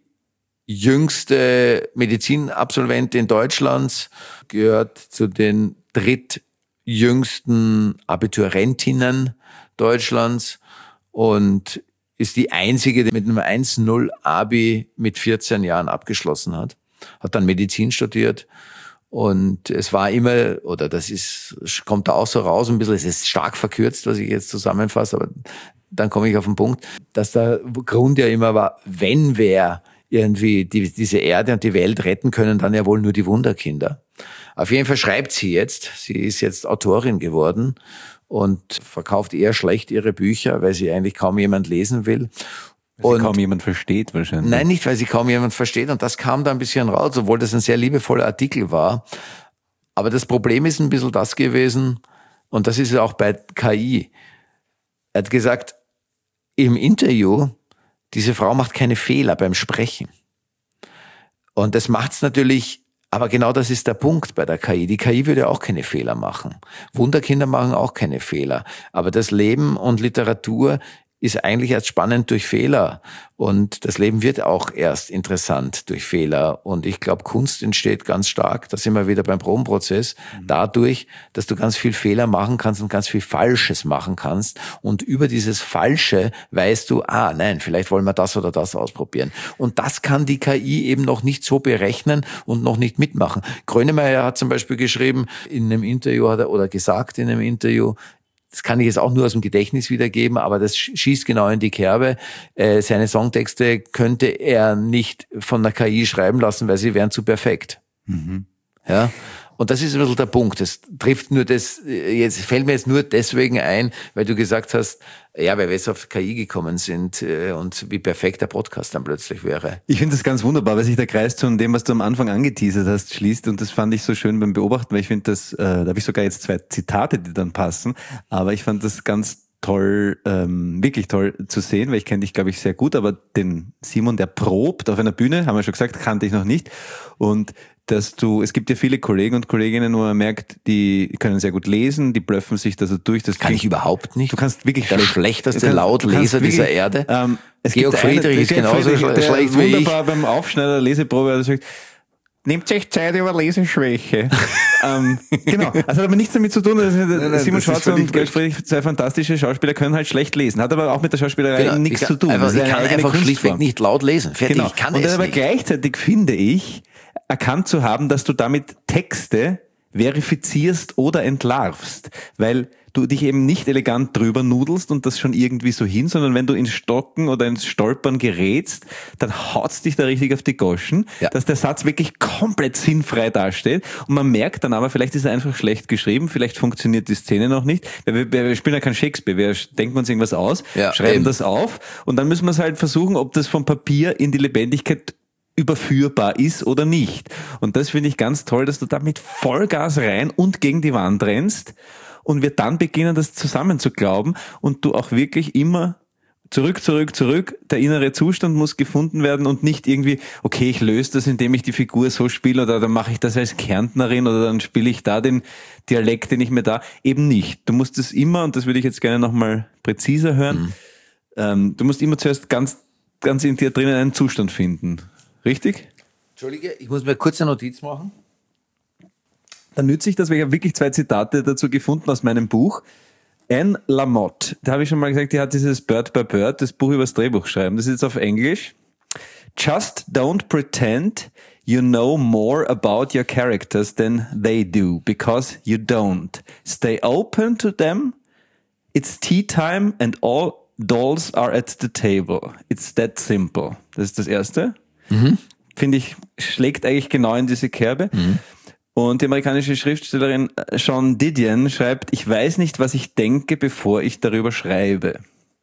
jüngste Medizinabsolventin Deutschlands, gehört zu den drittjüngsten Abiturientinnen Deutschlands und ist die einzige, die mit einem 1,0 Abi mit 14 Jahren abgeschlossen hat. Hat dann Medizin studiert und es war immer, oder kommt da auch so raus ein bisschen, es ist stark verkürzt, was ich jetzt zusammenfasse, aber dann komme ich auf den Punkt, dass der Grund ja immer war, wenn wer irgendwie diese Erde und die Welt retten können dann ja wohl nur die Wunderkinder. Auf jeden Fall schreibt sie jetzt. Sie ist jetzt Autorin geworden und verkauft eher schlecht ihre Bücher, weil sie eigentlich kaum jemand lesen will. Weil sie kaum jemand versteht wahrscheinlich. Nein, nicht, weil sie kaum jemand versteht. Und das kam da ein bisschen raus, obwohl das ein sehr liebevoller Artikel war. Aber das Problem ist ein bisschen das gewesen, und das ist ja auch bei KI. Er hat gesagt, im Interview, diese Frau macht keine Fehler beim Sprechen. Und das macht's natürlich, aber genau das ist der Punkt bei der KI. Die KI würde auch keine Fehler machen. Wunderkinder machen auch keine Fehler. Aber das Leben und Literatur ist eigentlich erst spannend durch Fehler. Und das Leben wird auch erst interessant durch Fehler. Und ich glaube, Kunst entsteht ganz stark, da sind wir wieder beim Probenprozess, dadurch, dass du ganz viel Fehler machen kannst und ganz viel Falsches machen kannst. Und über dieses Falsche weißt du, nein, vielleicht wollen wir das oder das ausprobieren. Und das kann die KI eben noch nicht so berechnen und noch nicht mitmachen. Grönemeyer hat zum Beispiel geschrieben, in einem Interview oder gesagt in einem Interview, das kann ich jetzt auch nur aus dem Gedächtnis wiedergeben, aber das schießt genau in die Kerbe. Seine Songtexte könnte er nicht von der KI schreiben lassen, weil sie wären zu perfekt. Mhm. Ja. Und das ist ein bisschen der Punkt. Das trifft nur das, jetzt fällt mir jetzt nur deswegen ein, weil du gesagt hast, ja, weil wir jetzt auf KI gekommen sind und wie perfekt der Podcast dann plötzlich wäre. Ich finde das ganz wunderbar, weil sich der Kreis zu dem, was du am Anfang angeteasert hast, schließt. Und das fand ich so schön beim Beobachten, weil ich finde, da habe ich sogar jetzt 2 Zitate, die dann passen. Aber ich fand das ganz toll, wirklich toll zu sehen, weil ich kenne dich, glaube ich, sehr gut. Aber den Simon, der probt auf einer Bühne, haben wir schon gesagt, kannte ich noch nicht. Und es gibt ja viele Kollegen und Kolleginnen, wo man merkt, die können sehr gut lesen, die blöffen sich da so durch. Das kann ich überhaupt nicht. Du kannst wirklich der schlechteste Lautleser dieser Erde. Georg Friedrich ist genauso schlecht wie ich. Wunderbar beim Aufschneider Leseprobe, er sagt, nehmt euch Zeit über Leseschwäche. Genau. Also hat aber nichts damit zu tun, dass Simon Schwarz und Georg Friedrich, 2 fantastische Schauspieler, können halt schlecht lesen. Hat aber auch mit der Schauspielerei nichts zu tun. Ich kann einfach schlichtweg nicht laut lesen. Fertig, genau. Ich kann es aber nicht. Gleichzeitig finde ich, erkannt zu haben, dass du damit Texte verifizierst oder entlarvst, weil du dich eben nicht elegant drüber nudelst und das schon irgendwie so hin, sondern wenn du ins Stocken oder ins Stolpern gerätst, dann haut's dich da richtig auf die Goschen, dass der Satz wirklich komplett sinnfrei dasteht und man merkt dann aber, vielleicht ist er einfach schlecht geschrieben, vielleicht funktioniert die Szene noch nicht, weil wir spielen ja kein Shakespeare, wir denken uns irgendwas aus, schreiben das auf und dann müssen wir es halt versuchen, ob das vom Papier in die Lebendigkeit überführbar ist oder nicht. Und das finde ich ganz toll, dass du da mit Vollgas rein und gegen die Wand rennst und wir dann beginnen, das zusammen zu glauben und du auch wirklich immer zurück. Der innere Zustand muss gefunden werden und nicht irgendwie, okay, ich löse das, indem ich die Figur so spiele oder dann mache ich das als Kärntnerin oder dann spiele ich da den Dialekt, den ich mir da, eben nicht. Du musst es immer, und das würde ich jetzt gerne nochmal präziser hören, du musst immer zuerst ganz in dir drinnen einen Zustand finden. Richtig? Entschuldige, ich muss mir kurz eine Notiz machen. Dann nütze ich das, weil ich habe wirklich 2 Zitate dazu gefunden aus meinem Buch. Anne Lamott, da habe ich schon mal gesagt, die hat dieses Bird by Bird, das Buch über das Drehbuch schreiben. Das ist jetzt auf Englisch. Just don't pretend you know more about your characters than they do, because you don't. Stay open to them. It's tea time and all dolls are at the table. It's that simple. Das ist das Erste. Finde ich, schlägt eigentlich genau in diese Kerbe. Und die amerikanische Schriftstellerin Sean Didion schreibt, ich weiß nicht, was ich denke, bevor ich darüber schreibe.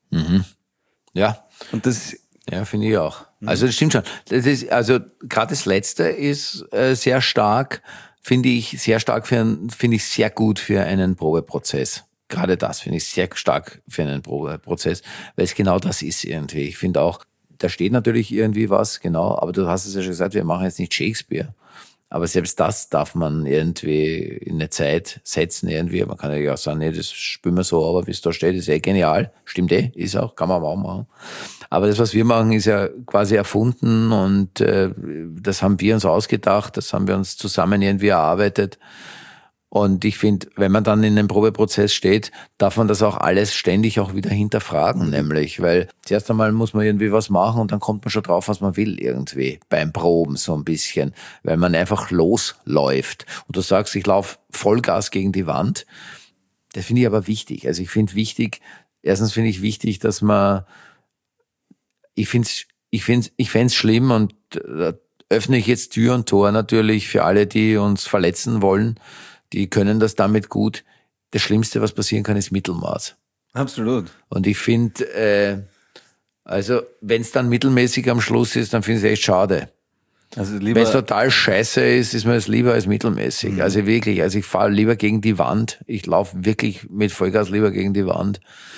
Ja. Und das, ja, finde ich auch. Also das stimmt schon. Das ist, also gerade das Letzte ist sehr stark, finde ich sehr gut für einen Probeprozess. Gerade das finde ich sehr stark für einen Probeprozess, weil es genau das ist irgendwie. Ich finde auch, da steht natürlich irgendwie was, genau, aber du hast es ja schon gesagt, wir machen jetzt nicht Shakespeare. Aber selbst das darf man irgendwie in eine Zeit setzen irgendwie. Man kann ja auch sagen, nee, das spielen wir so, aber wie es da steht, ist genial. Stimmt ist auch, kann man auch machen. Aber das, was wir machen, ist ja quasi erfunden und das haben wir uns ausgedacht, das haben wir uns zusammen irgendwie erarbeitet. Und ich finde, wenn man dann in einem Probeprozess steht, darf man das auch alles ständig auch wieder hinterfragen, nämlich, weil zuerst einmal muss man irgendwie was machen und dann kommt man schon drauf, was man will irgendwie beim Proben so ein bisschen, weil man einfach losläuft. Und du sagst, ich laufe Vollgas gegen die Wand. Das finde ich aber wichtig. Also erstens finde ich wichtig, dass man, ich finde es ich fänd's schlimm und da öffne ich jetzt Tür und Tor natürlich für alle, die uns verletzen wollen. Die können das damit gut. Das Schlimmste, was passieren kann, ist Mittelmaß. Absolut. Und ich finde, also wenn es dann mittelmäßig am Schluss ist, dann finde ich es echt schade. Also wenn es total scheiße ist mir das lieber als mittelmäßig. Mhm. Also wirklich, ich fahre lieber gegen die Wand. Ich laufe wirklich mit Vollgas lieber gegen die Wand,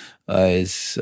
als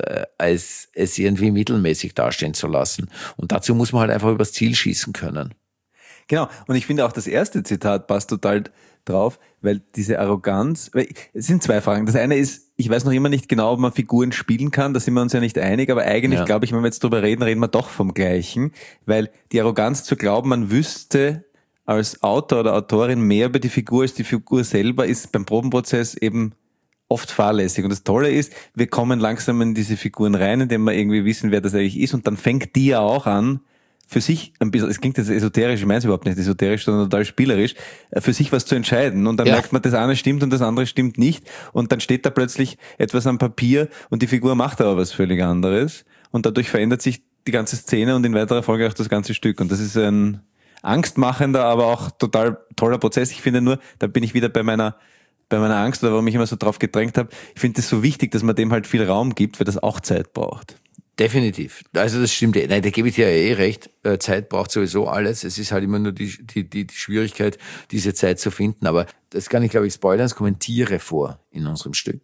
es irgendwie mittelmäßig dastehen zu lassen. Und dazu muss man halt einfach übers Ziel schießen können. Genau. Und ich finde auch das erste Zitat passt total drauf, weil diese Arroganz, es sind zwei Fragen. Das eine ist, ich weiß noch immer nicht genau, ob man Figuren spielen kann, da sind wir uns ja nicht einig, aber eigentlich glaube ich, wenn wir jetzt drüber reden, reden wir doch vom Gleichen, weil die Arroganz zu glauben, man wüsste als Autor oder Autorin mehr über die Figur als die Figur selber, ist beim Probenprozess eben oft fahrlässig. Und das Tolle ist, wir kommen langsam in diese Figuren rein, indem wir irgendwie wissen, wer das eigentlich ist, und dann fängt die ja auch an, für sich ein bisschen, es klingt jetzt esoterisch, ich meine es überhaupt nicht esoterisch, sondern total spielerisch, für sich was zu entscheiden. Und dann merkt man, das eine stimmt und das andere stimmt nicht. Und dann steht da plötzlich etwas am Papier und die Figur macht aber was völlig anderes. Und dadurch verändert sich die ganze Szene und in weiterer Folge auch das ganze Stück. Und das ist ein angstmachender, aber auch total toller Prozess. Ich finde nur, da bin ich wieder bei meiner Angst, oder warum ich immer so drauf gedrängt habe. Ich finde es so wichtig, dass man dem halt viel Raum gibt, weil das auch Zeit braucht. Definitiv. Also das stimmt. Nein, da gebe ich dir ja recht. Zeit braucht sowieso alles. Es ist halt immer nur die Schwierigkeit, diese Zeit zu finden. Aber das kann ich, glaube ich, spoilern. Es kommen Tiere vor in unserem Stück.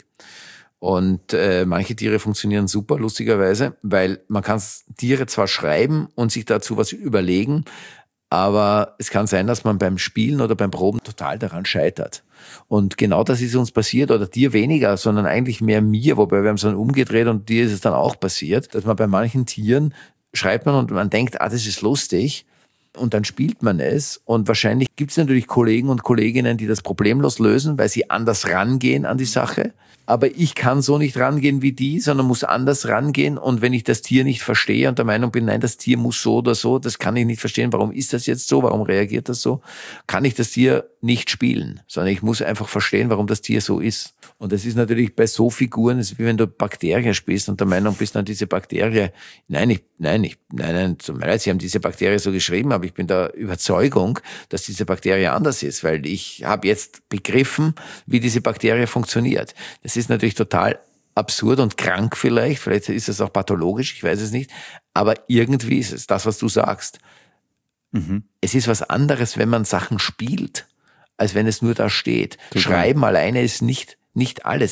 Und manche Tiere funktionieren super, lustigerweise, weil man kann Tiere zwar schreiben und sich dazu was überlegen, aber es kann sein, dass man beim Spielen oder beim Proben total daran scheitert. Und genau das ist uns passiert, oder dir weniger, sondern eigentlich mehr mir, wobei wir haben es dann umgedreht und dir ist es dann auch passiert, dass man bei manchen Tieren schreibt man und man denkt, das ist lustig, und dann spielt man es, und wahrscheinlich gibt es natürlich Kollegen und Kolleginnen, die das problemlos lösen, weil sie anders rangehen an die Sache. Aber ich kann so nicht rangehen wie die, sondern muss anders rangehen. Und wenn ich das Tier nicht verstehe und der Meinung bin, nein, das Tier muss so oder so, das kann ich nicht verstehen, warum ist das jetzt so, warum reagiert das so, kann ich das Tier nicht spielen, sondern ich muss einfach verstehen, warum das Tier so ist. Und das ist natürlich bei so Figuren, es ist wie wenn du Bakterien spielst und der Meinung bist, dann diese Bakterie, nein, tut mir leid, sie haben diese Bakterie so geschrieben, aber ich bin der Überzeugung, dass diese Bakterie anders ist, weil ich habe jetzt begriffen, wie diese Bakterie funktioniert. Das ist natürlich total absurd und krank vielleicht ist es auch pathologisch, ich weiß es nicht, aber irgendwie ist es das, was du sagst. Mhm. Es ist was anderes, wenn man Sachen spielt, als wenn es nur da steht. Total. Schreiben alleine ist nicht alles.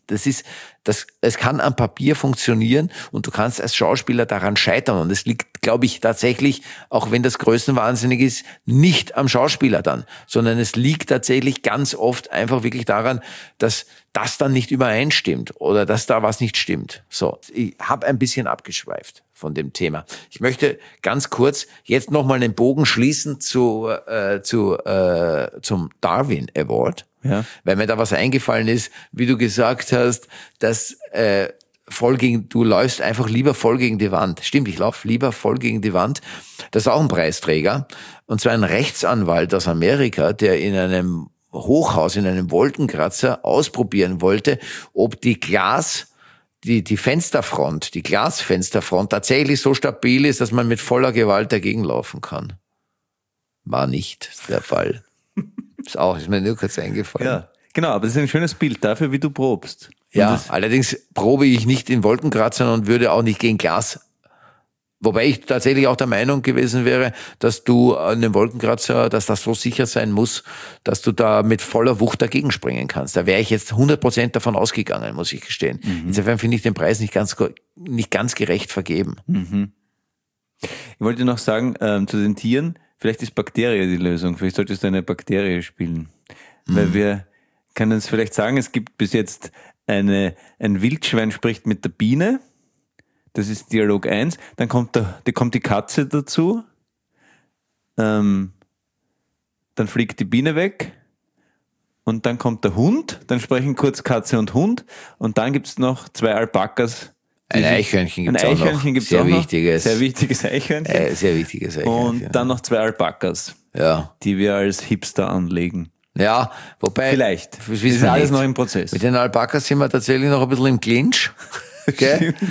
Es kann am Papier funktionieren und du kannst als Schauspieler daran scheitern. Und es liegt, glaube ich, tatsächlich, auch wenn das größenwahnsinnig ist, nicht am Schauspieler dann, sondern es liegt tatsächlich ganz oft einfach wirklich daran, dass das dann nicht übereinstimmt oder dass da was nicht stimmt. So, ich habe ein bisschen abgeschweift von dem Thema. Ich möchte ganz kurz jetzt nochmal den Bogen schließen zum Darwin Award. Ja. Weil mir da was eingefallen ist, wie du gesagt hast, dass du läufst einfach lieber voll gegen die Wand. Stimmt, ich laufe lieber voll gegen die Wand. Das ist auch ein Preisträger. Und zwar ein Rechtsanwalt aus Amerika, der in einem Hochhaus, in einem Wolkenkratzer ausprobieren wollte, ob die Fensterfront, die Glasfensterfront tatsächlich so stabil ist, dass man mit voller Gewalt dagegen laufen kann. War nicht der Fall. Ist mir nur kurz eingefallen. Ja, genau, aber das ist ein schönes Bild dafür, wie du probst. Ja, allerdings probe ich nicht in Wolkenkratzern und würde auch nicht gegen Glas. Wobei ich tatsächlich auch der Meinung gewesen wäre, dass du an dem Wolkenkratzer, dass das so sicher sein muss, dass du da mit voller Wucht dagegen springen kannst. Da wäre ich jetzt 100% davon ausgegangen, muss ich gestehen. Mhm. Insofern finde ich den Preis nicht ganz gerecht vergeben. Mhm. Ich wollte noch sagen, zu den Tieren, vielleicht ist Bakterie die Lösung. Vielleicht solltest du eine Bakterie spielen. Mhm. Weil wir können es vielleicht sagen, es gibt bis jetzt ein Wildschwein spricht mit der Biene. Das ist Dialog 1. Dann kommt die Katze dazu. Dann fliegt die Biene weg. Und dann kommt der Hund. Dann sprechen kurz Katze und Hund. Und dann gibt's noch 2 Alpakas. Ein Eichhörnchen gibt's auch noch. Sehr wichtiges Eichhörnchen. Sehr wichtiges Eichhörnchen. Und dann noch 2 Alpakas. Ja. Die wir als Hipster anlegen. Ja, wobei. Vielleicht. Das ist alles noch im Prozess. Mit den Alpakas sind wir tatsächlich noch ein bisschen im Clinch. Okay?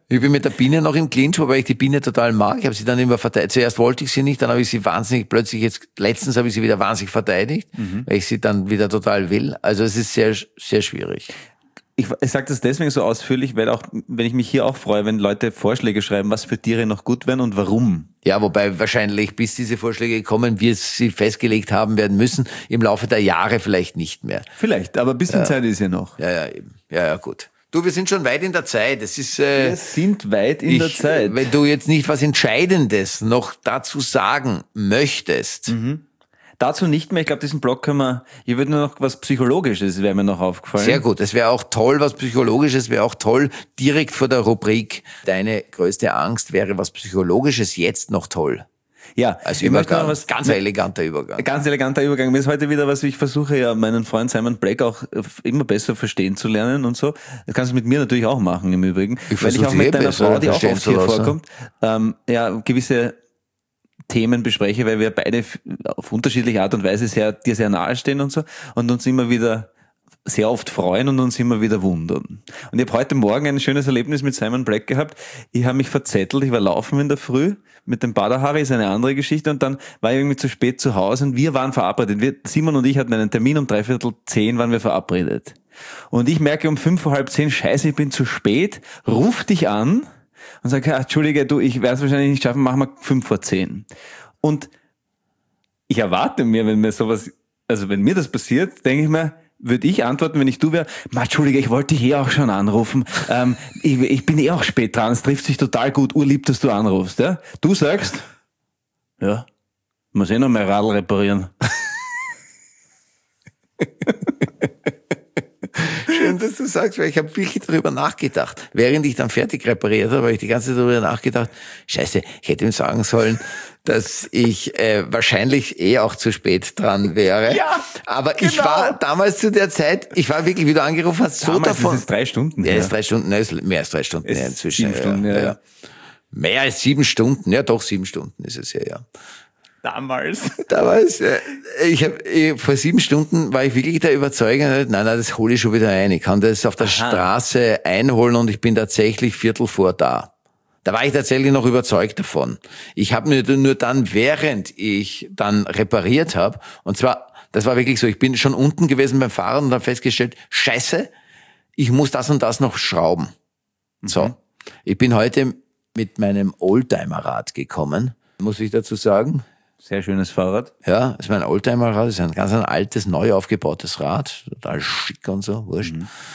Ich bin mit der Biene noch im Clinch, wobei ich die Biene total mag. Ich habe sie dann immer verteidigt. Zuerst wollte ich sie nicht, dann habe ich sie letztens habe ich sie wieder wahnsinnig verteidigt, weil ich sie dann wieder total will. Also es ist sehr, sehr schwierig. Ich sage das deswegen so ausführlich, weil auch, wenn ich mich hier auch freue, wenn Leute Vorschläge schreiben, was für Tiere noch gut wären und warum. Ja, wobei wahrscheinlich, bis diese Vorschläge kommen, wir sie festgelegt haben werden müssen, im Laufe der Jahre vielleicht nicht mehr. Vielleicht, aber ein bisschen Zeit ist ja noch. Ja, eben. Ja, gut. Du, wir sind schon weit in der Zeit. Es ist, wir sind weit in der Zeit. Wenn du jetzt nicht was Entscheidendes noch dazu sagen möchtest. Dazu nicht mehr. Ich glaube, diesen Blog hier wird nur noch was Psychologisches, wäre mir noch aufgefallen. Sehr gut. Es wäre auch toll, was Psychologisches, wäre auch toll, direkt vor der Rubrik. Deine größte Angst wäre was Psychologisches jetzt noch toll. Ja, also Übergang, ganz eleganter Übergang. Ganz eleganter Übergang. Mir ist heute wieder was, ich versuche ja meinen Freund Simon Black auch immer besser verstehen zu lernen und so. Das kannst du mit mir natürlich auch machen im Übrigen. Weil ich auch mit deiner Frau, die auch oft hier vorkommt, gewisse Themen bespreche, weil wir beide auf unterschiedliche Art und Weise dir sehr nahe stehen und so und uns immer wieder sehr oft freuen und uns immer wieder wundern. Und ich habe heute Morgen ein schönes Erlebnis mit Simon Black gehabt. Ich habe mich verzettelt, ich war laufen in der Früh mit dem Badahari, ist eine andere Geschichte, und dann war ich irgendwie zu spät zu Hause und wir waren verabredet. Simon und ich hatten einen Termin, um 9:45 waren wir verabredet. Und ich merke um 9:45, scheiße, ich bin zu spät, ruf dich an und sage, Entschuldige, du, ich werde es wahrscheinlich nicht schaffen, machen wir 9:45. Und ich erwarte mir, wenn mir das passiert, denke ich mir, würde ich antworten, wenn ich du wäre, Entschuldige, ich wollte dich auch schon anrufen. Ich bin auch spät dran, es trifft sich total gut, urlieb, dass du anrufst. Ja? Du sagst, ja, muss noch mein Radl reparieren. Schön, dass du sagst, weil ich habe wirklich darüber nachgedacht. Während ich dann fertig repariert habe, habe ich die ganze Zeit darüber nachgedacht, scheiße, ich hätte ihm sagen sollen, dass ich wahrscheinlich auch zu spät dran wäre. Ja, aber genau. Ich war damals zu der Zeit, ich war wirklich, wie du angerufen hast, so damals davon. Ist es 3 Stunden. Ja, ist 3 Stunden, nein, ist mehr als 3 Stunden ist inzwischen. 7 Stunden, ja. Mehr als 7 Stunden, ja doch, 7 Stunden ist es ja. Damals, vor 7 Stunden war ich wirklich der Überzeugung, nein, das hole ich schon wieder ein. Ich kann das auf der Straße einholen und ich bin tatsächlich 15:15 da. Da war ich tatsächlich noch überzeugt davon. Ich habe mir nur dann, während ich dann repariert habe, und zwar, das war wirklich so, ich bin schon unten gewesen beim Fahren und habe festgestellt, scheiße, ich muss das und das noch schrauben. So, ich bin heute mit meinem Oldtimer-Rad gekommen, muss ich dazu sagen. Sehr schönes Fahrrad. Ja, das ist mein Oldtimer-Rad, das ist ein ganz altes, neu aufgebautes Rad, total schick und so, wurscht.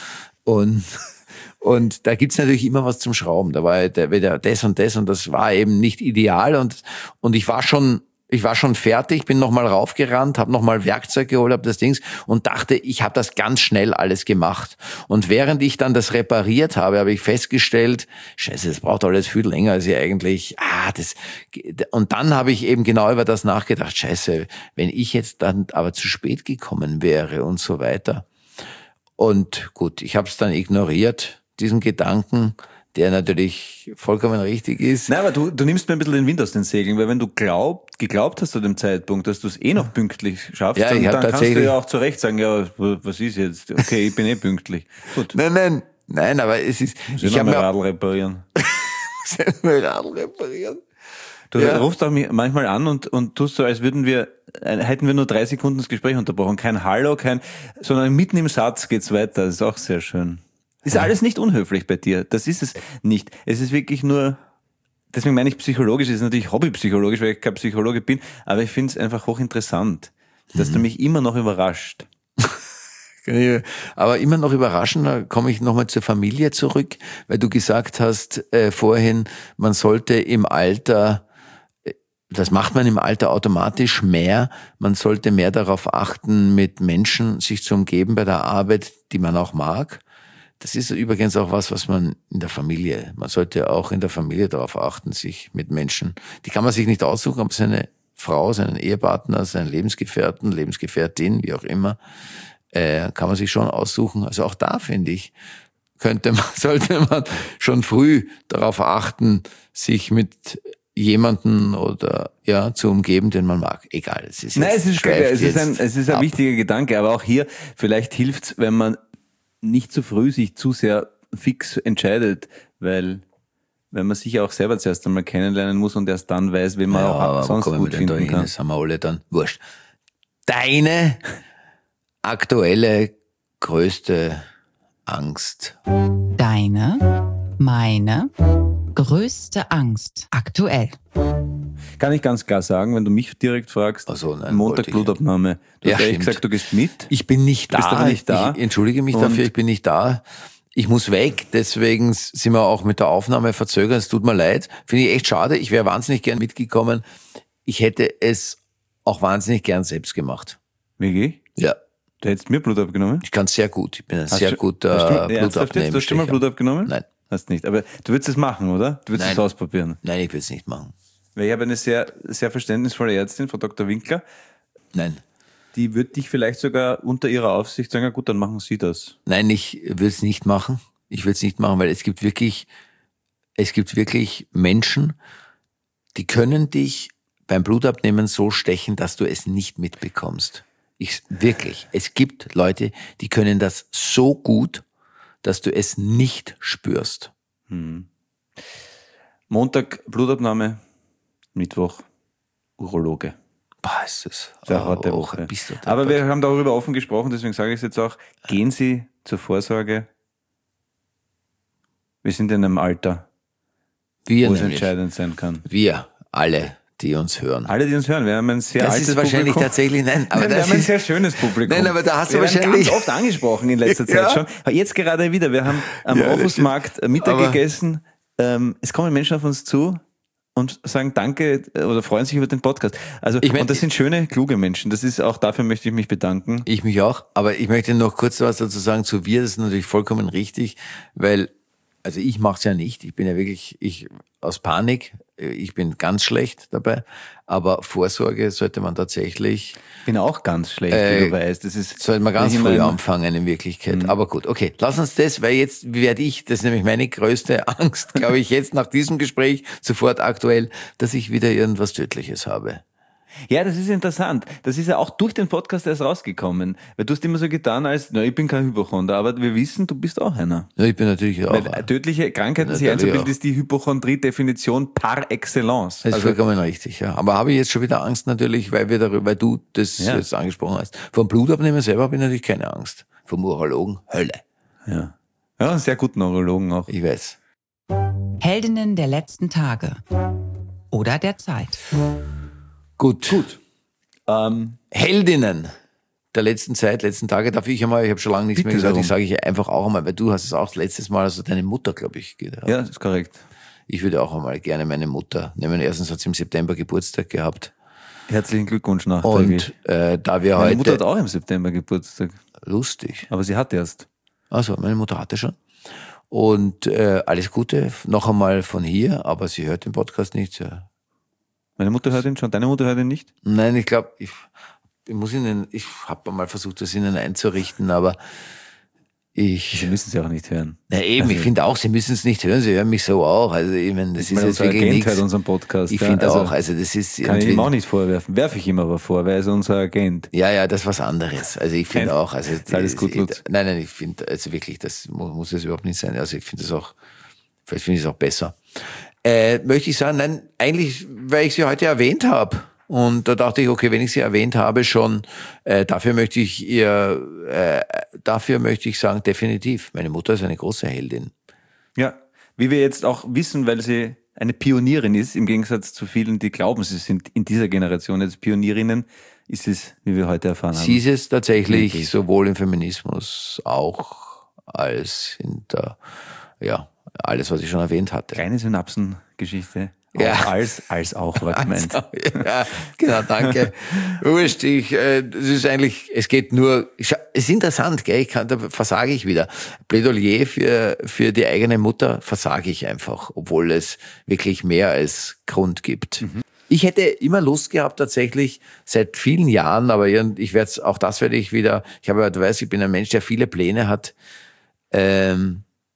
Und da gibt's natürlich immer was zum Schrauben. Da war wieder das und das war eben nicht ideal und ich war schon fertig, bin nochmal raufgerannt, habe nochmal Werkzeug geholt, habe das Dings und dachte, ich habe das ganz schnell alles gemacht. Und während ich dann das repariert habe, habe ich festgestellt, scheiße, das braucht alles viel länger als ich eigentlich, und dann habe ich eben genau über das nachgedacht, scheiße, wenn ich jetzt dann aber zu spät gekommen wäre und so weiter. Und gut, ich habe es dann ignoriert, diesen Gedanken, der natürlich vollkommen richtig ist. Nein, aber du nimmst mir ein bisschen den Wind aus den Segeln, weil wenn du geglaubt hast zu dem Zeitpunkt, dass du es noch pünktlich schaffst, dann kannst du ja auch zu Recht sagen, ja, was ist jetzt? Okay, ich bin pünktlich. Gut. Nein, aber es ist... Ich habe mein Radl reparieren. Du rufst auch mich manchmal an und tust so, als hätten wir nur 3 Sekunden das Gespräch unterbrochen. Kein Hallo, sondern mitten im Satz geht's weiter. Das ist auch sehr schön. Ist alles nicht unhöflich bei dir. Das ist es nicht. Es ist wirklich nur, deswegen meine ich psychologisch, es ist natürlich hobbypsychologisch, weil ich kein Psychologe bin, aber ich finde es einfach hochinteressant, dass du mich immer noch überrascht. Aber immer noch überraschend, da komme ich nochmal zur Familie zurück, weil du gesagt hast vorhin, man sollte im Alter, das macht man im Alter automatisch mehr, man sollte mehr darauf achten, mit Menschen sich zu umgeben bei der Arbeit, die man auch mag. Das ist übrigens auch was man man sollte auch in der Familie darauf achten, sich mit Menschen, die kann man sich nicht aussuchen, aber seine Frau, seinen Ehepartner, seinen Lebensgefährten, Lebensgefährtin, wie auch immer, kann man sich schon aussuchen. Also auch da, finde ich, sollte man schon früh darauf achten, sich mit jemanden zu umgeben, den man mag. Egal, es ist es ist ein wichtiger Gedanke, aber auch hier, vielleicht hilft's, wenn man nicht zu früh sich zu sehr fix entscheidet, weil wenn man sich ja auch selber zuerst einmal kennenlernen muss und erst dann weiß, wen man auch sonst gut finden kann. Das haben wir alle dann wurscht. Deine aktuelle größte Angst. Deine, meine größte Angst aktuell. Kann ich ganz klar sagen, wenn du mich direkt fragst, Montag Blutabnahme. Du hast ehrlich gesagt, du gehst mit. Ich bin nicht da. Bist aber nicht da. Ich entschuldige mich dafür, ich bin nicht da. Ich muss weg, deswegen sind wir auch mit der Aufnahme verzögert. Es tut mir leid. Finde ich echt schade. Ich wäre wahnsinnig gern mitgekommen. Ich hätte es auch wahnsinnig gern selbst gemacht. Wirklich? Ja. Du hättest mir Blut abgenommen? Ich kann es sehr gut. Ich bin ein sehr guter Blutabnehmer. Du hast schon mal Blut abgenommen? Nein. Hast nicht. Aber du würdest es machen, oder? Du würdest es ausprobieren? Nein, ich würde es nicht machen. Weil ich habe eine sehr, sehr verständnisvolle Ärztin, Frau Dr. Winkler. Nein. Die würde dich vielleicht sogar unter ihrer Aufsicht sagen, ja gut, dann machen Sie das. Nein, ich würde es nicht machen. Ich würde es nicht machen, weil es gibt wirklich Menschen, die können dich beim Blutabnehmen so stechen, dass du es nicht mitbekommst. Es gibt Leute, die können das so gut, dass du es nicht spürst. Montag Blutabnahme, Mittwoch Urologe. Boah, ist das Sehr harte Woche. Aber wir haben darüber offen gesprochen, deswegen sage ich es jetzt auch. Gehen Sie zur Vorsorge. Wir sind in einem Alter, wo es entscheidend sein kann. Wir alle, die uns hören. Alle, die uns hören. Wir haben ein sehr altes Publikum. Das ist wahrscheinlich tatsächlich, aber wir haben ein sehr schönes Publikum. Nein, aber da hast du wir wahrscheinlich... ganz oft angesprochen in letzter Zeit schon. Jetzt gerade wieder. Wir haben am Rochusmarkt Mittag gegessen. Es kommen Menschen auf uns zu und sagen Danke oder freuen sich über den Podcast. Also, und das sind schöne, kluge Menschen. Das ist auch, dafür möchte ich mich bedanken. Ich mich auch. Aber ich möchte noch kurz was dazu sagen zu wir. Das ist natürlich vollkommen richtig, weil, also ich mache es ja nicht. Ich bin ja wirklich, aus Panik. Ich bin ganz schlecht dabei. Aber Vorsorge sollte man tatsächlich... Ich bin auch ganz schlecht, wie du weißt. Sollte man ganz früh anfangen in Wirklichkeit. Aber gut, okay. Lass uns das, weil jetzt das ist nämlich meine größte Angst, glaube ich, jetzt nach diesem Gespräch sofort aktuell, dass ich wieder irgendwas Tödliches habe. Ja, das ist interessant. Das ist ja auch durch den Podcast erst rausgekommen. Weil du hast immer so getan, als, ich bin kein Hypochonder, aber wir wissen, du bist auch einer. Ja, ich bin natürlich auch. Weil tödliche Krankheiten sich einzubilden, ist die Hypochondrie-Definition par excellence. Das ist vollkommen richtig, ja. Aber habe ich jetzt schon wieder Angst natürlich, weil du das jetzt angesprochen hast. Vom Blutabnehmen selber habe ich natürlich keine Angst. Vom Urologen, Hölle. Ja, einen sehr guten Urologen auch. Ich weiß. Heldinnen der letzten Tage oder der Zeit. Gut. Heldinnen der letzten Zeit, letzten Tage, darf ich einmal, ich habe schon lange nichts mehr gesagt, ich sage einfach auch einmal, weil du hast es auch letztes Mal, also deine Mutter, glaube ich, gehabt. Ja, das ist korrekt. Ich würde auch einmal gerne meine Mutter nehmen. Erstens hat sie im September Geburtstag gehabt. Herzlichen Glückwunsch nachträglich. Und da wir meine Mutter hat auch im September Geburtstag. Lustig. Aber sie hat erst. Also, meine Mutter hatte schon. Und alles Gute noch einmal von hier, aber sie hört den Podcast nicht. Ja. Meine Mutter hört ihn schon, deine Mutter hört ihn nicht? Nein, ich glaube, ich habe mal versucht, das ihnen einzurichten, aber Sie müssen es ja auch nicht hören. Na eben, ich finde auch, sie müssen es nicht hören, sie hören mich so auch. Also ich meine, das ist jetzt wirklich nichts. Hört unseren Podcast. Ich finde auch, also das ist... Kann ich ihm auch nicht vorwerfen, werfe ich ihm aber vor, weil er ist unser Agent. Ja, das ist was anderes. Also ich finde auch, also... Ist alles gut, Lutz? Nein, ich finde, also wirklich, das muss es überhaupt nicht sein. Also ich finde das auch, vielleicht finde ich es auch besser. Möchte ich sagen, nein, eigentlich, weil ich sie heute erwähnt habe. Und da dachte ich, okay, wenn ich sie erwähnt habe schon, dafür möchte ich sagen, definitiv. Meine Mutter ist eine große Heldin. Ja, wie wir jetzt auch wissen, weil sie eine Pionierin ist, im Gegensatz zu vielen, die glauben, sie sind in dieser Generation jetzt Pionierinnen, ist es, wie wir heute erfahren haben. Sie ist es tatsächlich sowohl im Feminismus auch als in der, alles, was ich schon erwähnt hatte. Kleine Synapsengeschichte. Ja. Als auch, war gemeint. Ja, genau, danke. Wurscht, es geht nur, es ist interessant, gell, da versage ich wieder. Plädoyer für die eigene Mutter versage ich einfach, obwohl es wirklich mehr als Grund gibt. Mhm. Ich hätte immer Lust gehabt, tatsächlich, seit vielen Jahren, aber ich werde es, auch das werde ich wieder, du weißt, ich bin ein Mensch, der viele Pläne hat, 3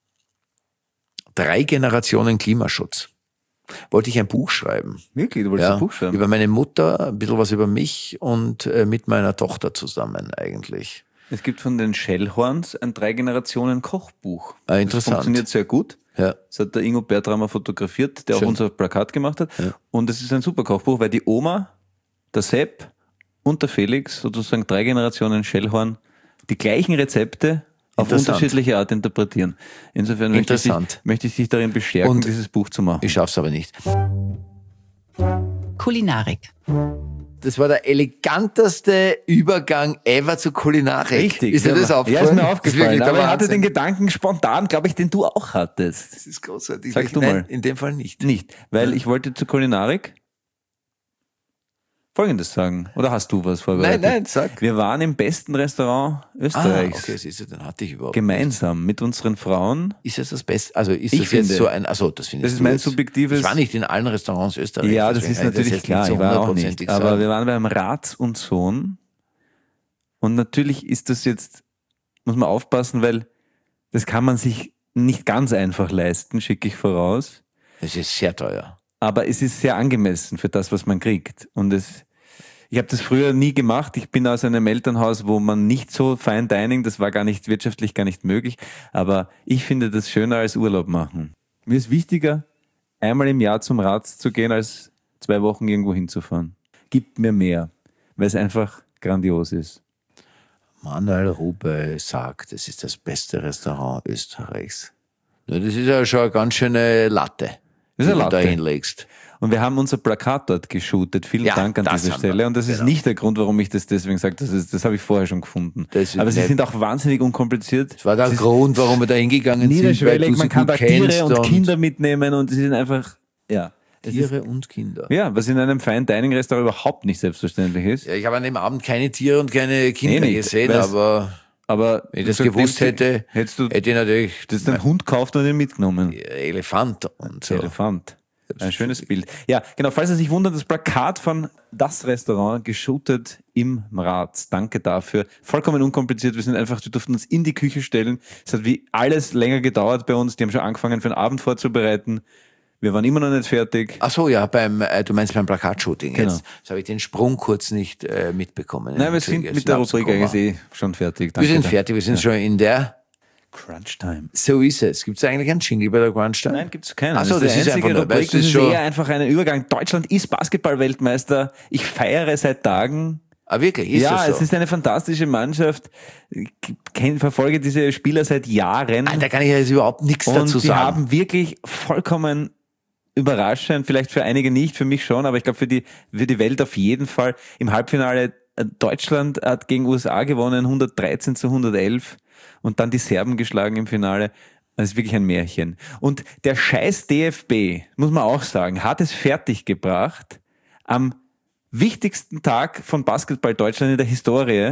Generationen Klimaschutz. Wollte ich ein Buch schreiben. Wirklich? Du wolltest ein Buch schreiben? Über meine Mutter, ein bisschen was über mich und mit meiner Tochter zusammen eigentlich. Es gibt von den Schellhorns ein 3 Generationen Kochbuch. Interessant. Das funktioniert sehr gut. Ja. Das hat der Ingo Bertrammer fotografiert, der Schön. auch unser Plakat gemacht hat. Ja. Und es ist ein super Kochbuch, weil die Oma, der Sepp und der Felix, sozusagen 3 Generationen Schellhorn, die gleichen Rezepte auf unterschiedliche Art interpretieren. Insofern möchte ich dich darin bestärken, dieses Buch zu machen. Ich schaff's aber nicht. Kulinarik. Das war der eleganteste Übergang ever zur Kulinarik. Richtig. Ist dir das aufgefallen? Ja, ist mir aufgefallen. Aber ich hatte den Gedanken spontan, glaube ich, den du auch hattest. Das ist großartig. Sag du mal. In dem Fall nicht. Nicht, weil ich wollte zur Kulinarik Folgendes sagen. Oder hast du was vorbereitet? Nein, sag. Wir waren im besten Restaurant Österreichs. Okay, siehst du, dann hatte ich überhaupt gemeinsam mit unseren Frauen. Ist es das Beste? Also ist ich das finde, jetzt so ein, das findest du. Das ist mein subjektives. Ich war nicht in allen Restaurants Österreichs. Ja, das ist natürlich klar, ich war auch nicht. Aber wir waren beim Ratz und Sohn. Und natürlich ist das jetzt, muss man aufpassen, weil das kann man sich nicht ganz einfach leisten, schicke ich voraus. Es ist sehr teuer. Aber es ist sehr angemessen für das, was man kriegt. Und ich habe das früher nie gemacht. Ich bin aus einem Elternhaus, wo man nicht so Fine Dining, das war wirtschaftlich gar nicht möglich. Aber ich finde das schöner als Urlaub machen. Mir ist wichtiger, einmal im Jahr zum Ratz zu gehen, als 2 Wochen irgendwo hinzufahren. Gibt mir mehr, weil es einfach grandios ist. Manuel Rube sagt, es ist das beste Restaurant Österreichs. Ja, das ist ja schon eine ganz schöne Latte, die du da hinlegst. Und wir haben unser Plakat dort geshootet. Vielen Dank an dieser Stelle. Und das ist nicht der Grund, warum ich das deswegen sage. Das habe ich vorher schon gefunden. Aber sie sind auch wahnsinnig unkompliziert. Das war der Grund, warum wir da hingegangen sind. Niederschwellig, man kann da Tiere und Kinder mitnehmen und sie sind einfach, ja. Tiere und Kinder. Ja, was in einem Fine Dining Restaurant überhaupt nicht selbstverständlich ist. Ja, ich habe an dem Abend keine Tiere und keine Kinder gesehen, aber wenn ich das gewusst hätte, hätte ich natürlich den Hund gekauft und den mitgenommen. Elefant und so. Elefant. Ein schönes Bild. Ja, genau, falls Sie sich wundern, das Plakat von das Restaurant geshootet im Ratz. Danke dafür. Vollkommen unkompliziert. Wir durften uns in die Küche stellen. Es hat wie alles länger gedauert bei uns. Die haben schon angefangen, für den Abend vorzubereiten. Wir waren immer noch nicht fertig. Ach so, ja, du meinst beim Plakatshooting genau. Jetzt. Jetzt habe ich den Sprung kurz nicht mitbekommen. Nein, wir sind mit der Rubrik eigentlich schon fertig. Danke. Wir sind fertig, wir sind schon in der Crunchtime. So ist es. Gibt es eigentlich einen Jingle bei der Crunchtime? Nein, gibt es keinen. Achso, das ist einfach Rubrik. Das ist eher einfach ein Übergang. Deutschland ist Basketball-Weltmeister. Ich feiere seit Tagen. Ah, wirklich? Ist das so? Es ist eine fantastische Mannschaft. Ich verfolge diese Spieler seit Jahren. Da kann ich jetzt überhaupt nichts dazu sagen. Und die haben wirklich vollkommen überraschend, vielleicht für einige nicht, für mich schon, aber ich glaube für die Welt auf jeden Fall. Im Halbfinale Deutschland hat gegen USA gewonnen, 113-111 und dann die Serben geschlagen im Finale. Das ist wirklich ein Märchen. Und der scheiß DFB, muss man auch sagen, hat es fertiggebracht, am wichtigsten Tag von Basketball Deutschland in der Historie,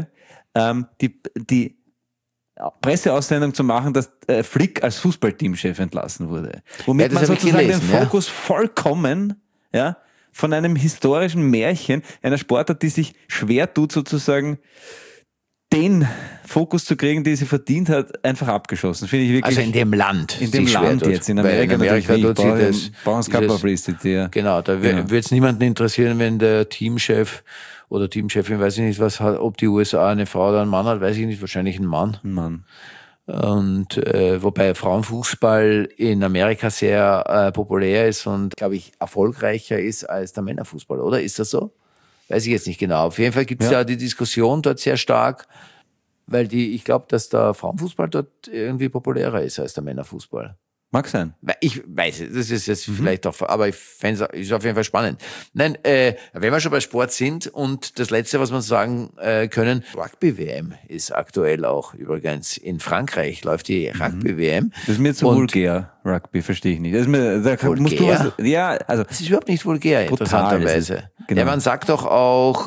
die Presseaussendung zu machen, dass Flick als Fußballteamchef entlassen wurde. Womit man sozusagen den Fokus vollkommen, von einem historischen Märchen, einer Sportart, die sich schwer tut, sozusagen den Fokus zu kriegen, den sie verdient hat, einfach abgeschossen. Finde ich wirklich. Also in dem Land. In dem Land jetzt. In Amerika natürlich nicht. Genau, da würde es niemanden interessieren, wenn der Teamchef oder Teamchefin, weiß ich nicht, was hat, ob die USA eine Frau oder einen Mann hat, weiß ich nicht, wahrscheinlich ein Mann. Ein Mann. Und wobei Frauenfußball in Amerika sehr populär ist und, glaube ich, erfolgreicher ist als der Männerfußball, oder? Ist das so? Weiß ich jetzt nicht genau. Auf jeden Fall gibt es ja die Diskussion dort sehr stark, weil ich glaube, dass der Frauenfußball dort irgendwie populärer ist als der Männerfußball. Mag sein. Ich weiß, das ist jetzt vielleicht auch, aber ich fände es auf jeden Fall spannend. Nein, wenn wir schon bei Sport sind und das Letzte, was wir sagen können, Rugby-WM ist aktuell auch übrigens in Frankreich, läuft die Rugby-WM. Das ist mir zu vulgär, Rugby, verstehe ich nicht. Das ist mir, musst du was, das ist überhaupt nicht vulgär, interessanterweise. Genau. Ja, man sagt doch auch,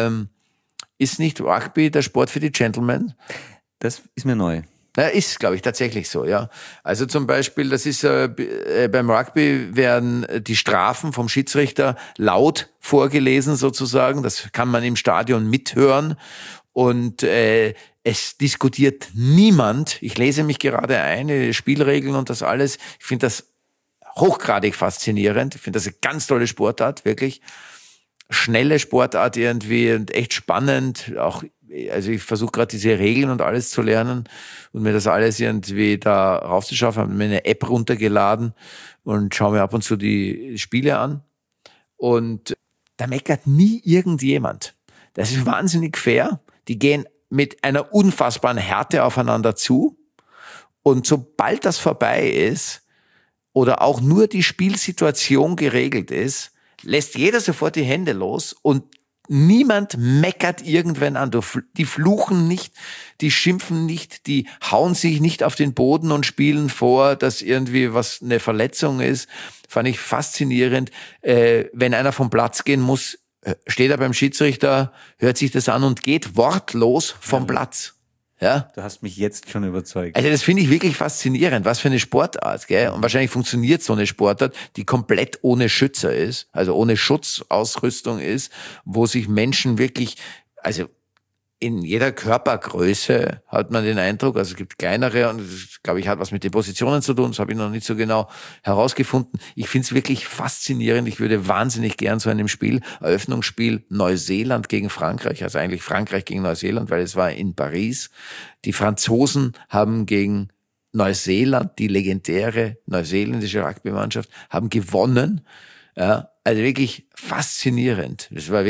ist nicht Rugby der Sport für die Gentlemen? Das ist mir neu. Ja, ist, glaube ich, tatsächlich so, ja. Also zum Beispiel, das ist beim Rugby werden die Strafen vom Schiedsrichter laut vorgelesen sozusagen. Das kann man im Stadion mithören und es diskutiert niemand. Ich lese mich gerade ein, die Spielregeln und das alles. Ich finde das hochgradig faszinierend. Ich finde das eine ganz tolle Sportart, wirklich. Schnelle Sportart irgendwie und echt spannend, auch also ich versuche gerade diese Regeln und alles zu lernen und mir das alles irgendwie da raufzuschaffen. Habe mir eine App runtergeladen und schaue mir ab und zu die Spiele an. Und da meckert nie irgendjemand. Das ist wahnsinnig fair. Die gehen mit einer unfassbaren Härte aufeinander zu. Und sobald das vorbei ist oder auch nur die Spielsituation geregelt ist, lässt jeder sofort die Hände los und niemand meckert irgendwen an. Die fluchen nicht, die schimpfen nicht, die hauen sich nicht auf den Boden und spielen vor, dass irgendwie was eine Verletzung ist. Fand ich faszinierend. Wenn einer vom Platz gehen muss, steht er beim Schiedsrichter, hört sich das an und geht wortlos vom Platz. Ja? Du hast mich jetzt schon überzeugt. Also das finde ich wirklich faszinierend. Was für eine Sportart, gell? Und wahrscheinlich funktioniert so eine Sportart, die komplett ohne Schützer ist, also ohne Schutzausrüstung ist, wo sich Menschen wirklich, also in jeder Körpergröße hat man den Eindruck, also es gibt kleinere und das, glaube ich, hat was mit den Positionen zu tun, das habe ich noch nicht so genau herausgefunden. Ich finde es wirklich faszinierend, ich würde wahnsinnig gern so einem Spiel, Eröffnungsspiel Neuseeland gegen Frankreich, also eigentlich Frankreich gegen Neuseeland, weil es war in Paris. Die Franzosen haben gegen Neuseeland, die legendäre neuseeländische Rugby-Mannschaft, haben gewonnen. Ja, also wirklich faszinierend. Ich war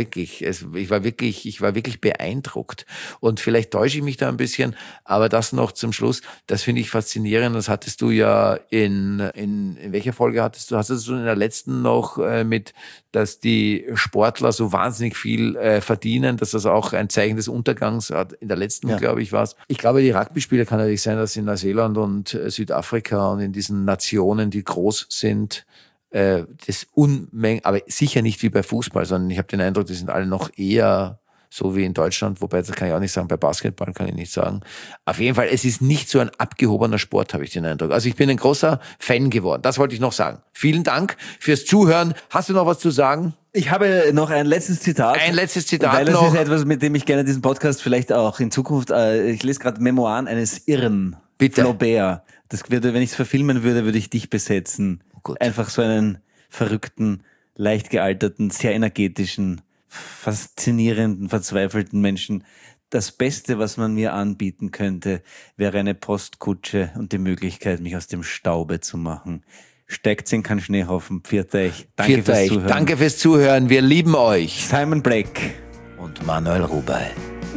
wirklich beeindruckt. Und vielleicht täusche ich mich da ein bisschen, aber das noch zum Schluss, das finde ich faszinierend. Das hattest du ja in welcher Folge hattest du in der letzten noch mit, dass die Sportler so wahnsinnig viel verdienen, dass das auch ein Zeichen des Untergangs hat. In der letzten, glaube ich, war es. Ich glaube, die Rugby-Spieler kann natürlich sein, dass in Neuseeland und Südafrika und in diesen Nationen, die groß sind, das Unmengen, aber sicher nicht wie bei Fußball, sondern ich habe den Eindruck, die sind alle noch eher so wie in Deutschland, wobei das kann ich auch nicht sagen, bei Basketball kann ich nicht sagen. Auf jeden Fall, es ist nicht so ein abgehobener Sport, habe ich den Eindruck. Also ich bin ein großer Fan geworden, das wollte ich noch sagen. Vielen Dank fürs Zuhören. Hast du noch was zu sagen? Ich habe noch ein letztes Zitat. Ein letztes Zitat weil das noch. ist etwas, mit dem ich gerne diesen Podcast vielleicht auch in Zukunft, ich lese gerade Memoiren eines Irren. Bitte. Flaubert. Das würde, wenn ich es verfilmen würde, würde ich dich besetzen. Gut. Einfach so einen verrückten, leicht gealterten, sehr energetischen, faszinierenden, verzweifelten Menschen. Das Beste, was man mir anbieten könnte, wäre eine Postkutsche und die Möglichkeit, mich aus dem Staube zu machen. Steigt's in keinen Schneehaufen. Pfiat euch. Danke fürs Zuhören. Danke fürs Zuhören. Wir lieben euch. Simon Black. Und Manuel Rubey.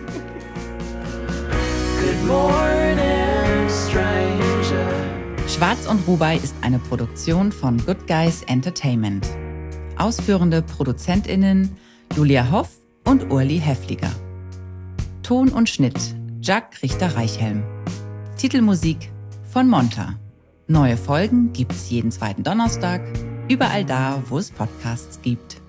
Good morning, stranger. Schwarz und Rubey ist eine Produktion von Good Guys Entertainment. Ausführende ProduzentInnen Julia Hoff und Urli Häfliger. Ton und Schnitt Jack Richter-Reichhelm. Titelmusik von Monta. Neue Folgen gibt's jeden zweiten Donnerstag, überall da, wo es Podcasts gibt.